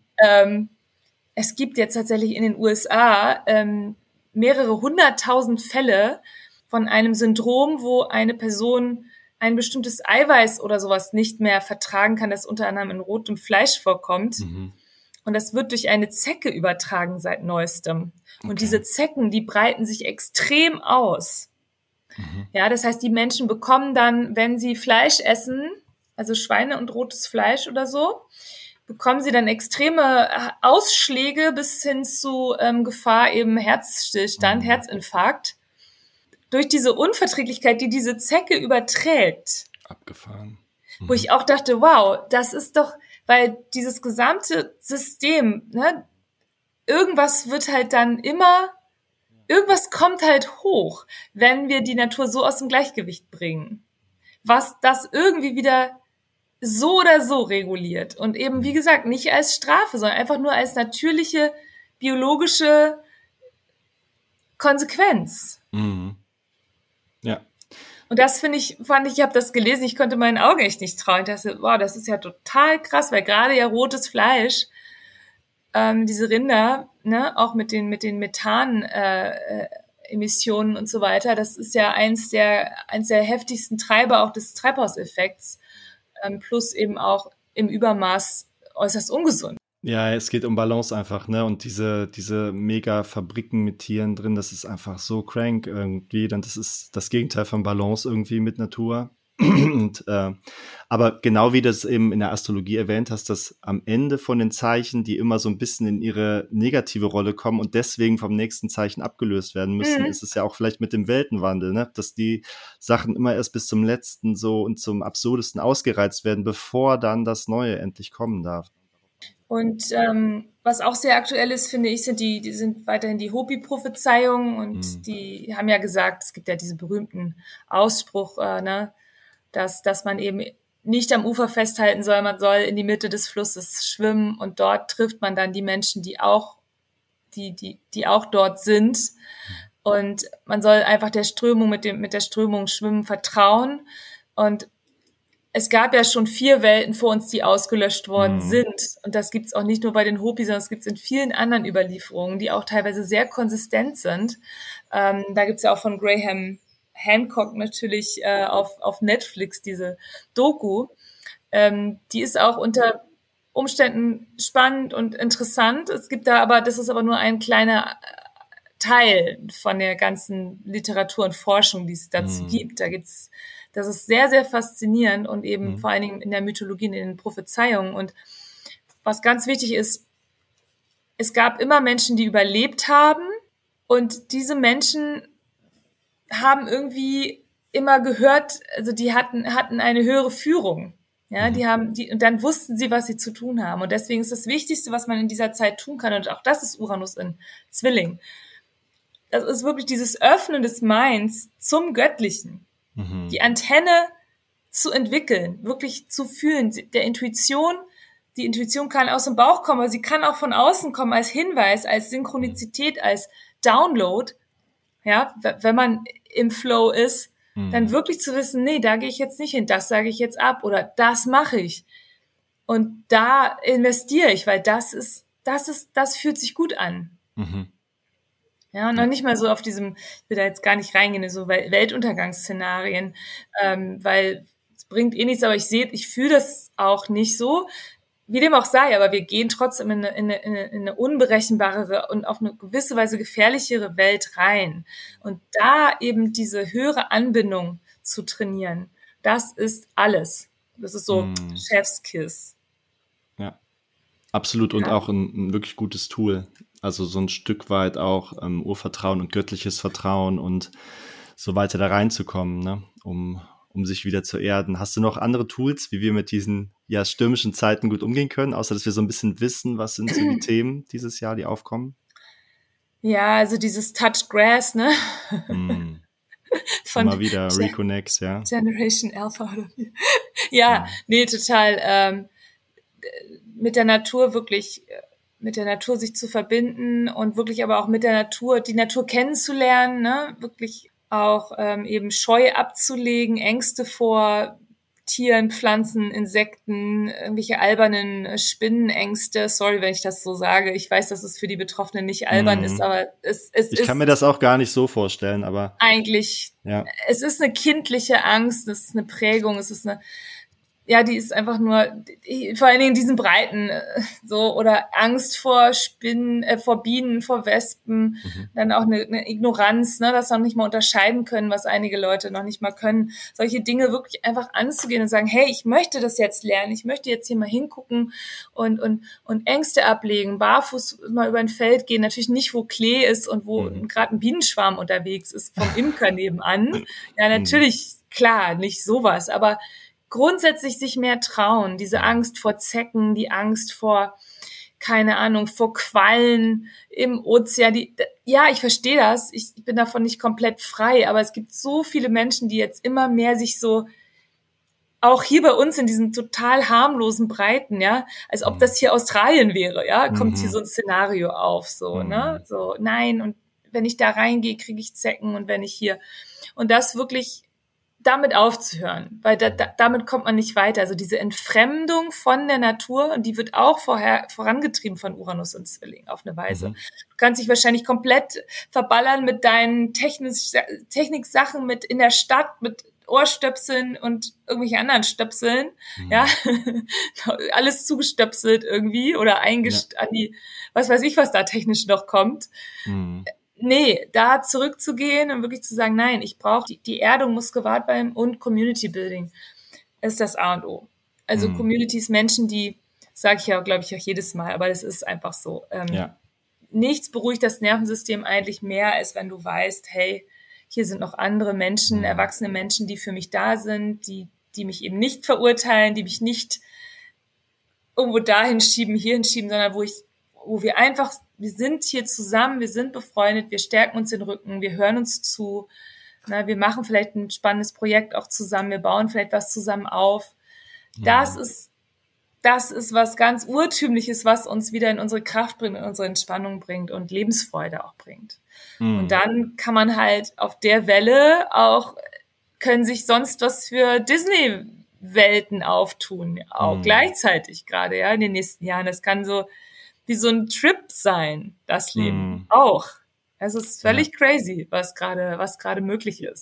Es gibt jetzt tatsächlich in den USA mehrere 100.000 Fälle von einem Syndrom, wo eine Person ein bestimmtes Eiweiß oder sowas nicht mehr vertragen kann, das unter anderem in rotem Fleisch vorkommt. Und das wird durch eine Zecke übertragen seit Neuestem. Und diese Zecken, die breiten sich extrem aus. Ja, das heißt, die Menschen bekommen dann, wenn sie Fleisch essen, also Schweine und rotes Fleisch oder so, bekommen sie dann extreme Ausschläge bis hin zu Gefahr eben Herzstillstand, Herzinfarkt. Durch diese Unverträglichkeit, die diese Zecke überträgt. Abgefahren. Wo ich auch dachte, wow, das ist doch, weil dieses gesamte System, ne, irgendwas kommt halt hoch, wenn wir die Natur so aus dem Gleichgewicht bringen. Was das irgendwie wieder so oder so reguliert. Und eben, wie gesagt, nicht als Strafe, sondern einfach nur als natürliche, biologische Konsequenz. Ja. Und das ich habe das gelesen, ich konnte meinen Augen echt nicht trauen. Ich dachte, wow, das ist ja total krass, weil gerade ja rotes Fleisch, diese Rinder, ne, auch mit den Methan Emissionen und so weiter, das ist ja eins der heftigsten Treiber auch des Treibhauseffekts, plus eben auch im Übermaß äußerst ungesund. Ja, es geht um Balance einfach, ne? Und diese Mega-Fabriken mit Tieren drin, das ist einfach so crank irgendwie. Dann das ist das Gegenteil von Balance irgendwie mit Natur. Und, aber genau wie du es eben in der Astrologie erwähnt hast, dass am Ende von den Zeichen, die immer so ein bisschen in ihre negative Rolle kommen und deswegen vom nächsten Zeichen abgelöst werden müssen, ist es ja auch vielleicht mit dem Weltenwandel, ne? Dass die Sachen immer erst bis zum letzten so und zum Absurdesten ausgereizt werden, bevor dann das Neue endlich kommen darf. Und was auch sehr aktuell ist, finde ich, sind weiterhin die Hopi-Prophezeiungen und die haben ja gesagt, es gibt ja diesen berühmten Ausspruch, ne, dass man eben nicht am Ufer festhalten soll, man soll in die Mitte des Flusses schwimmen und dort trifft man dann die Menschen, die auch dort sind. Und man soll einfach der Strömung mit der Strömung schwimmen, vertrauen. Und es gab ja schon 4 Welten vor uns, die ausgelöscht worden sind. Und das gibt's auch nicht nur bei den Hopi, sondern es gibt's in vielen anderen Überlieferungen, die auch teilweise sehr konsistent sind. Da gibt's ja auch von Graham Hancock natürlich auf Netflix, diese Doku. Die ist auch unter Umständen spannend und interessant. Es gibt da aber, das ist aber nur ein kleiner Teil von der ganzen Literatur und Forschung, die es dazu gibt. Das ist sehr, sehr faszinierend und eben vor allen Dingen in der Mythologie, in den Prophezeiungen. Und was ganz wichtig ist, es gab immer Menschen, die überlebt haben, und diese Menschen haben irgendwie immer gehört, also die hatten eine höhere Führung. Ja, und dann wussten sie, was sie zu tun haben. Und deswegen ist das Wichtigste, was man in dieser Zeit tun kann, und auch das ist Uranus in Zwilling. Das ist wirklich dieses Öffnen des Minds zum Göttlichen. Die Antenne zu entwickeln, wirklich zu fühlen, der Intuition. Die Intuition kann aus dem Bauch kommen, aber sie kann auch von außen kommen als Hinweis, als Synchronizität, als Download. Ja, wenn man im Flow ist, dann wirklich zu wissen, nee, da gehe ich jetzt nicht hin, das sage ich jetzt ab oder das mache ich. Und da investiere ich, weil das fühlt sich gut an. Ja, und noch nicht mal so auf diesem, ich will da jetzt gar nicht reingehen, in so Weltuntergangsszenarien, weil es bringt eh nichts, aber ich fühle das auch nicht so. Wie dem auch sei, aber wir gehen trotzdem in eine unberechenbarere und auf eine gewisse Weise gefährlichere Welt rein. Und da eben diese höhere Anbindung zu trainieren, das ist alles. Das ist so Chefskiss. Ja, absolut. Und auch ein wirklich gutes Tool. Also so ein Stück weit auch Urvertrauen und göttliches Vertrauen und so weiter da reinzukommen, ne? Um sich wieder zu erden. Hast du noch andere Tools, wie wir mit diesen stürmischen Zeiten gut umgehen können, außer dass wir so ein bisschen wissen, was sind so die Themen dieses Jahr, die aufkommen? Ja, also dieses Touch Grass, ne? Von mal wieder Reconnect, ja. Generation Alpha. Ja, nee, total. Mit der Natur wirklich, mit der Natur sich zu verbinden und wirklich aber auch mit der Natur, die Natur kennenzulernen, ne? Wirklich auch eben Scheu abzulegen, Ängste vor Tieren, Pflanzen, Insekten, irgendwelche albernen Spinnenängste. Sorry, wenn ich das so sage. Ich weiß, dass es für die Betroffenen nicht albern ist, aber ich kann mir das auch gar nicht so vorstellen, aber eigentlich, es ist eine kindliche Angst, es ist eine Prägung, es ist die ist einfach nur, vor allen Dingen diesen Breiten, so, oder Angst vor Spinnen, vor Bienen, vor Wespen, dann auch eine Ignoranz, ne, dass sie noch nicht mal unterscheiden können, was einige Leute noch nicht mal können. Solche Dinge wirklich einfach anzugehen und sagen, hey, ich möchte das jetzt lernen, ich möchte jetzt hier mal hingucken und Ängste ablegen, barfuß mal über ein Feld gehen, natürlich nicht, wo Klee ist und wo gerade ein Bienenschwarm unterwegs ist, vom Imker nebenan. Ja, natürlich, klar, nicht sowas, aber grundsätzlich sich mehr trauen, diese Angst vor Zecken, die Angst vor, keine Ahnung, vor Quallen im Ozean. Ich verstehe das, ich bin davon nicht komplett frei, aber es gibt so viele Menschen, die jetzt immer mehr sich so, auch hier bei uns in diesen total harmlosen Breiten, ja, als ob das hier Australien wäre, ja, kommt hier so ein Szenario auf, so, ne, so, nein, und wenn ich da reingehe, kriege ich Zecken, und wenn ich hier, und das wirklich damit aufzuhören, weil damit kommt man nicht weiter. Also diese Entfremdung von der Natur, und die wird auch vorangetrieben von Uranus und Zwilling auf eine Weise. Du kannst dich wahrscheinlich komplett verballern mit deinen Techniksachen, mit in der Stadt, mit Ohrstöpseln und irgendwelche anderen Stöpseln, ja, alles zugestöpselt irgendwie oder an die, was weiß ich, was da technisch noch kommt. Nee, da zurückzugehen und wirklich zu sagen, nein, ich brauche, die Erdung muss gewahrt bleiben, und Community Building ist das A und O. Also Communities, Menschen, die, sage ich ja, glaube ich, auch jedes Mal, aber das ist einfach so. Nichts beruhigt das Nervensystem eigentlich mehr, als wenn du weißt, hey, hier sind noch andere Menschen, erwachsene Menschen, die für mich da sind, die mich eben nicht verurteilen, die mich nicht irgendwo dahin schieben, hier hinschieben, sondern wo wir einfach, wir sind hier zusammen, wir sind befreundet, wir stärken uns den Rücken, wir hören uns zu, na, wir machen vielleicht ein spannendes Projekt auch zusammen, wir bauen vielleicht was zusammen auf. Das ist was ganz Urtümliches, was uns wieder in unsere Kraft bringt, in unsere Entspannung bringt und Lebensfreude auch bringt. Und dann kann man halt auf der Welle auch, können sich sonst was für Disney-Welten auftun, auch gleichzeitig gerade, ja, in den nächsten Jahren. Das kann so wie so ein Trip sein, das Leben auch. Es ist völlig crazy, was gerade möglich ist.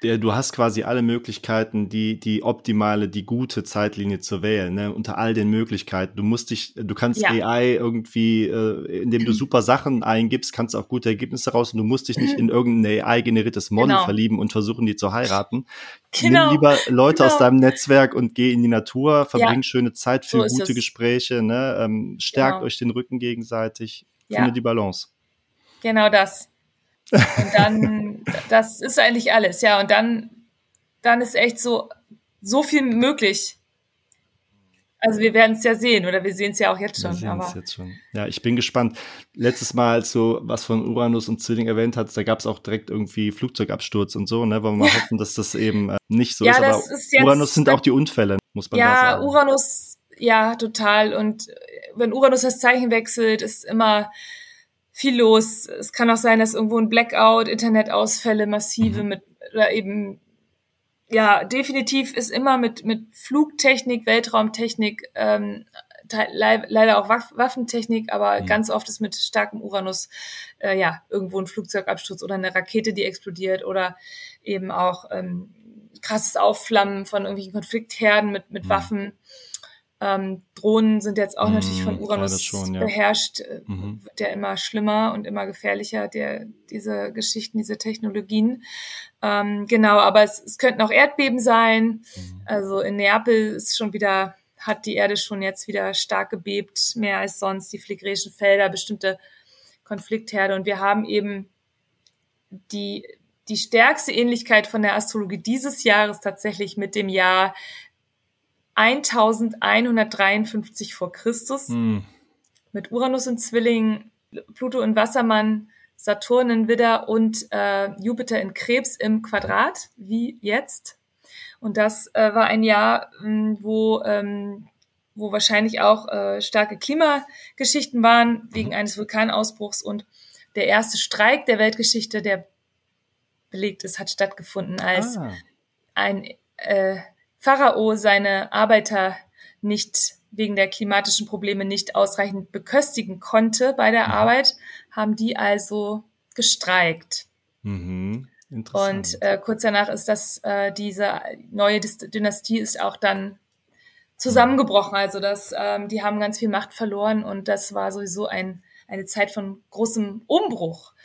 Du hast quasi alle Möglichkeiten, die optimale, die gute Zeitlinie zu wählen, ne? Unter all den Möglichkeiten. Du kannst AI irgendwie, indem du super Sachen eingibst, kannst auch gute Ergebnisse raus und du musst dich nicht in irgendein AI-generiertes Model verlieben und versuchen, die zu heiraten. Nimm lieber Leute aus deinem Netzwerk und geh in die Natur, verbring schöne Zeit für gute Gespräche, ne? Stärkt euch den Rücken gegenseitig, finde die Balance. Genau das. Und dann, das ist eigentlich alles, ja. Und dann ist echt so viel möglich. Also wir werden es ja sehen, oder wir sehen es ja auch jetzt schon. Wir sehen es jetzt schon. Ja, ich bin gespannt. Letztes Mal, als du was von Uranus und Zwilling erwähnt hast, da gab es auch direkt irgendwie Flugzeugabsturz und so, ne? Wollen wir mal hoffen, dass das eben nicht so ist. Aber ist jetzt, Uranus sind auch die Unfälle, muss man da sagen. Ja, Uranus, ja, total. Und wenn Uranus das Zeichen wechselt, ist immer viel los. Es kann auch sein, dass irgendwo ein Blackout, Internetausfälle, massive oder eben, ja, definitiv ist immer mit Flugtechnik, Weltraumtechnik, leider auch Waffentechnik, aber ganz oft ist mit starkem Uranus, irgendwo ein Flugzeugabsturz oder eine Rakete, die explodiert oder eben auch krasses Aufflammen von irgendwelchen Konfliktherden mit Waffen. Drohnen sind jetzt auch natürlich von Uranus beherrscht, wird ja immer schlimmer und immer gefährlicher, diese Geschichten, diese Technologien. Genau, aber es könnten auch Erdbeben sein. Also in Neapel hat die Erde schon jetzt wieder stark gebebt, mehr als sonst, die Phlegrischen Felder, bestimmte Konfliktherde. Und wir haben eben die stärkste Ähnlichkeit von der Astrologie dieses Jahres tatsächlich mit dem Jahr 1153 vor Christus, mit Uranus in Zwilling, Pluto in Wassermann, Saturn in Widder und Jupiter in Krebs im Quadrat, wie jetzt. Und das war ein Jahr, wo wahrscheinlich auch starke Klimageschichten waren, wegen eines Vulkanausbruchs. Und der erste Streik der Weltgeschichte, der belegt ist, hat stattgefunden, als ein Pharao seine Arbeiter nicht wegen der klimatischen Probleme nicht ausreichend beköstigen konnte bei der Arbeit, haben die also gestreikt. Interessant. Und kurz danach ist diese neue Dynastie ist auch dann zusammengebrochen. Also die haben ganz viel Macht verloren und das war sowieso eine Zeit von großem Umbruch.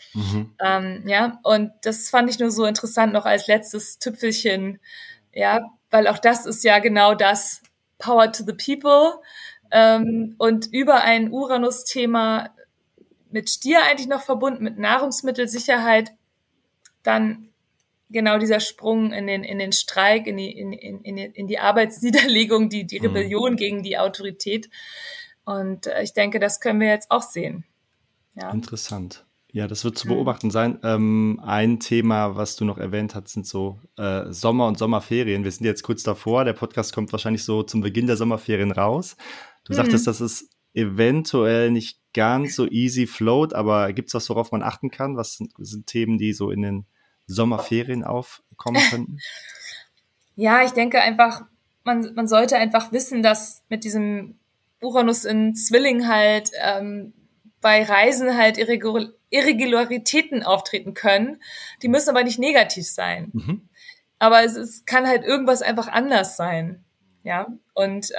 Und das fand ich nur so interessant noch als letztes Tüpfelchen, ja, weil auch das ist ja genau das, Power to the People, und über ein Uranus-Thema mit Stier eigentlich noch verbunden, mit Nahrungsmittelsicherheit, dann genau dieser Sprung in den Streik, in die Arbeitsniederlegung, die Rebellion gegen die Autorität. Und ich denke, das können wir jetzt auch sehen. Ja. Interessant. Ja, das wird zu beobachten sein. Ein Thema, was du noch erwähnt hast, sind so Sommer- und Sommerferien. Wir sind jetzt kurz davor. Der Podcast kommt wahrscheinlich so zum Beginn der Sommerferien raus. Du sagtest, dass es eventuell nicht ganz so easy float, aber gibt es was, worauf man achten kann? Was sind Themen, die so in den Sommerferien aufkommen könnten? Ja, ich denke einfach, man sollte einfach wissen, dass mit diesem Uranus in Zwilling halt bei Reisen halt Irregularitäten auftreten können. Die müssen aber nicht negativ sein. Aber es kann halt irgendwas einfach anders sein. Ja, und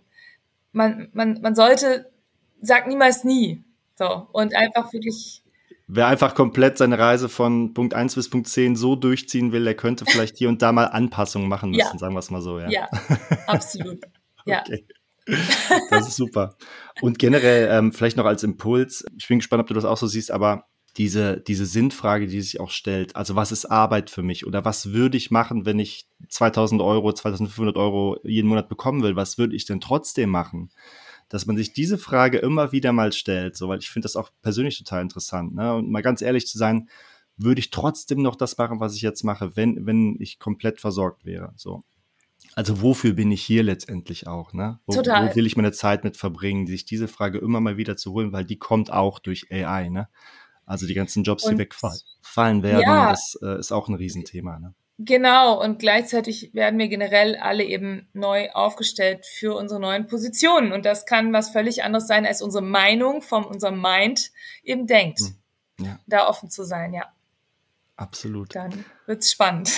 man sollte, sagt niemals nie. So, und einfach wirklich. Wer einfach komplett seine Reise von Punkt 1 bis Punkt 10 so durchziehen will, der könnte vielleicht hier und da mal Anpassungen machen müssen, sagen wir es mal so. Ja, absolut. Ja. Okay. Das ist super. Und generell, vielleicht noch als Impuls, ich bin gespannt, ob du das auch so siehst, aber diese Sinnfrage, die sich auch stellt, also was ist Arbeit für mich oder was würde ich machen, wenn ich 2.000 Euro, 2.500 Euro jeden Monat bekommen will, was würde ich denn trotzdem machen? Dass man sich diese Frage immer wieder mal stellt, so, weil ich finde das auch persönlich total interessant, ne? Und mal ganz ehrlich zu sein, würde ich trotzdem noch das machen, was ich jetzt mache, wenn ich komplett versorgt wäre, so. Also wofür bin ich hier letztendlich auch, ne? Wo will ich meine Zeit mit verbringen? Sich diese Frage immer mal wieder zu holen, weil die kommt auch durch AI, ne? Also die ganzen Jobs, die wegfallen werden, das ist auch ein Riesenthema, ne? Genau, und gleichzeitig werden wir generell alle eben neu aufgestellt für unsere neuen Positionen. Und das kann was völlig anderes sein, als unsere Meinung von unserem Mind eben denkt. Ja. Da offen zu sein, ja. Absolut. Dann wird's spannend.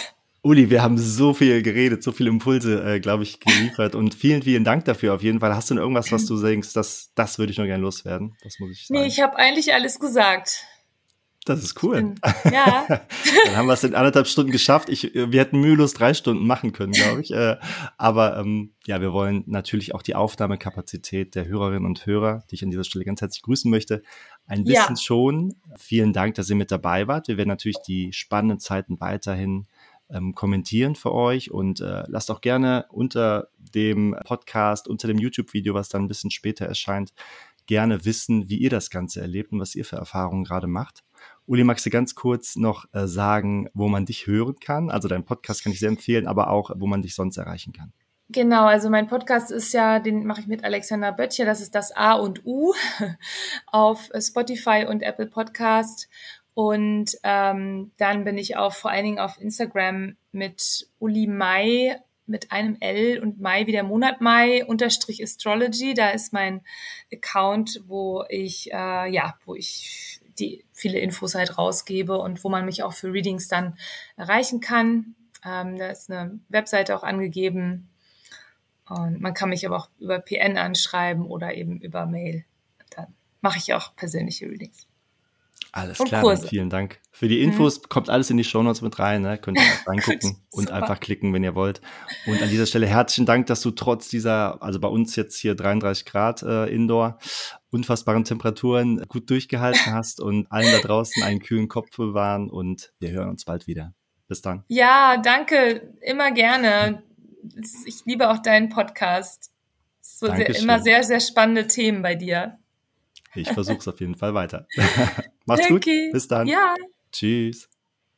Uli, wir haben so viel geredet, so viele Impulse, glaube ich, geliefert und vielen, vielen Dank dafür auf jeden Fall. Hast du denn irgendwas, was du denkst, das würde ich noch gerne loswerden? Das muss ich sagen. Nee, ich habe eigentlich alles gesagt. Das ist cool. Ja. Dann haben wir es in 1,5 Stunden geschafft. Wir hätten mühelos 3 Stunden machen können, glaube ich. Aber wir wollen natürlich auch die Aufnahmekapazität der Hörerinnen und Hörer, die ich an dieser Stelle ganz herzlich grüßen möchte, ein bisschen schonen. Vielen Dank, dass ihr mit dabei wart. Wir werden natürlich die spannenden Zeiten weiterhin kommentieren für euch und lasst auch gerne unter dem Podcast, unter dem YouTube-Video, was dann ein bisschen später erscheint, gerne wissen, wie ihr das Ganze erlebt und was ihr für Erfahrungen gerade macht. Uli, magst du ganz kurz noch sagen, wo man dich hören kann? Also deinen Podcast kann ich sehr empfehlen, aber auch, wo man dich sonst erreichen kann. Genau, also mein Podcast ist ja, den mache ich mit Alexander Böttcher, das ist das A und U auf Spotify und Apple Podcast. Und dann bin ich auch vor allen Dingen auf Instagram mit Uli Mai, mit einem L und Mai wie der Monat Mai, _ Da ist mein Account, wo ich die viele Infos halt rausgebe und wo man mich auch für Readings dann erreichen kann. Da ist eine Webseite auch angegeben. Und man kann mich aber auch über PN anschreiben oder eben über Mail. Dann mache ich auch persönliche Readings. Alles klar, vielen Dank. Für die Infos kommt alles in die Shownotes mit rein, ne? Könnt ihr reingucken und einfach klicken, wenn ihr wollt. Und an dieser Stelle herzlichen Dank, dass du trotz dieser, also bei uns jetzt hier 33 Grad Indoor, unfassbaren Temperaturen gut durchgehalten hast und allen da draußen einen kühlen Kopf bewahren und wir hören uns bald wieder. Bis dann. Ja, danke, immer gerne. Ich liebe auch deinen Podcast. So immer sehr, sehr spannende Themen bei dir. Ich versuche es auf jeden Fall weiter. Macht's gut. Bis dann. Ja. Tschüss.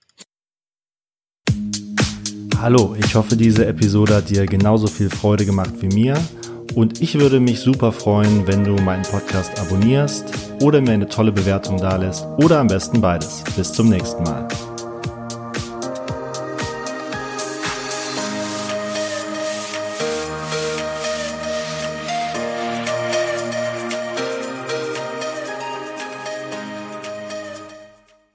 Hallo, ich hoffe, diese Episode hat dir genauso viel Freude gemacht wie mir. Und ich würde mich super freuen, wenn du meinen Podcast abonnierst oder mir eine tolle Bewertung dalässt oder am besten beides. Bis zum nächsten Mal.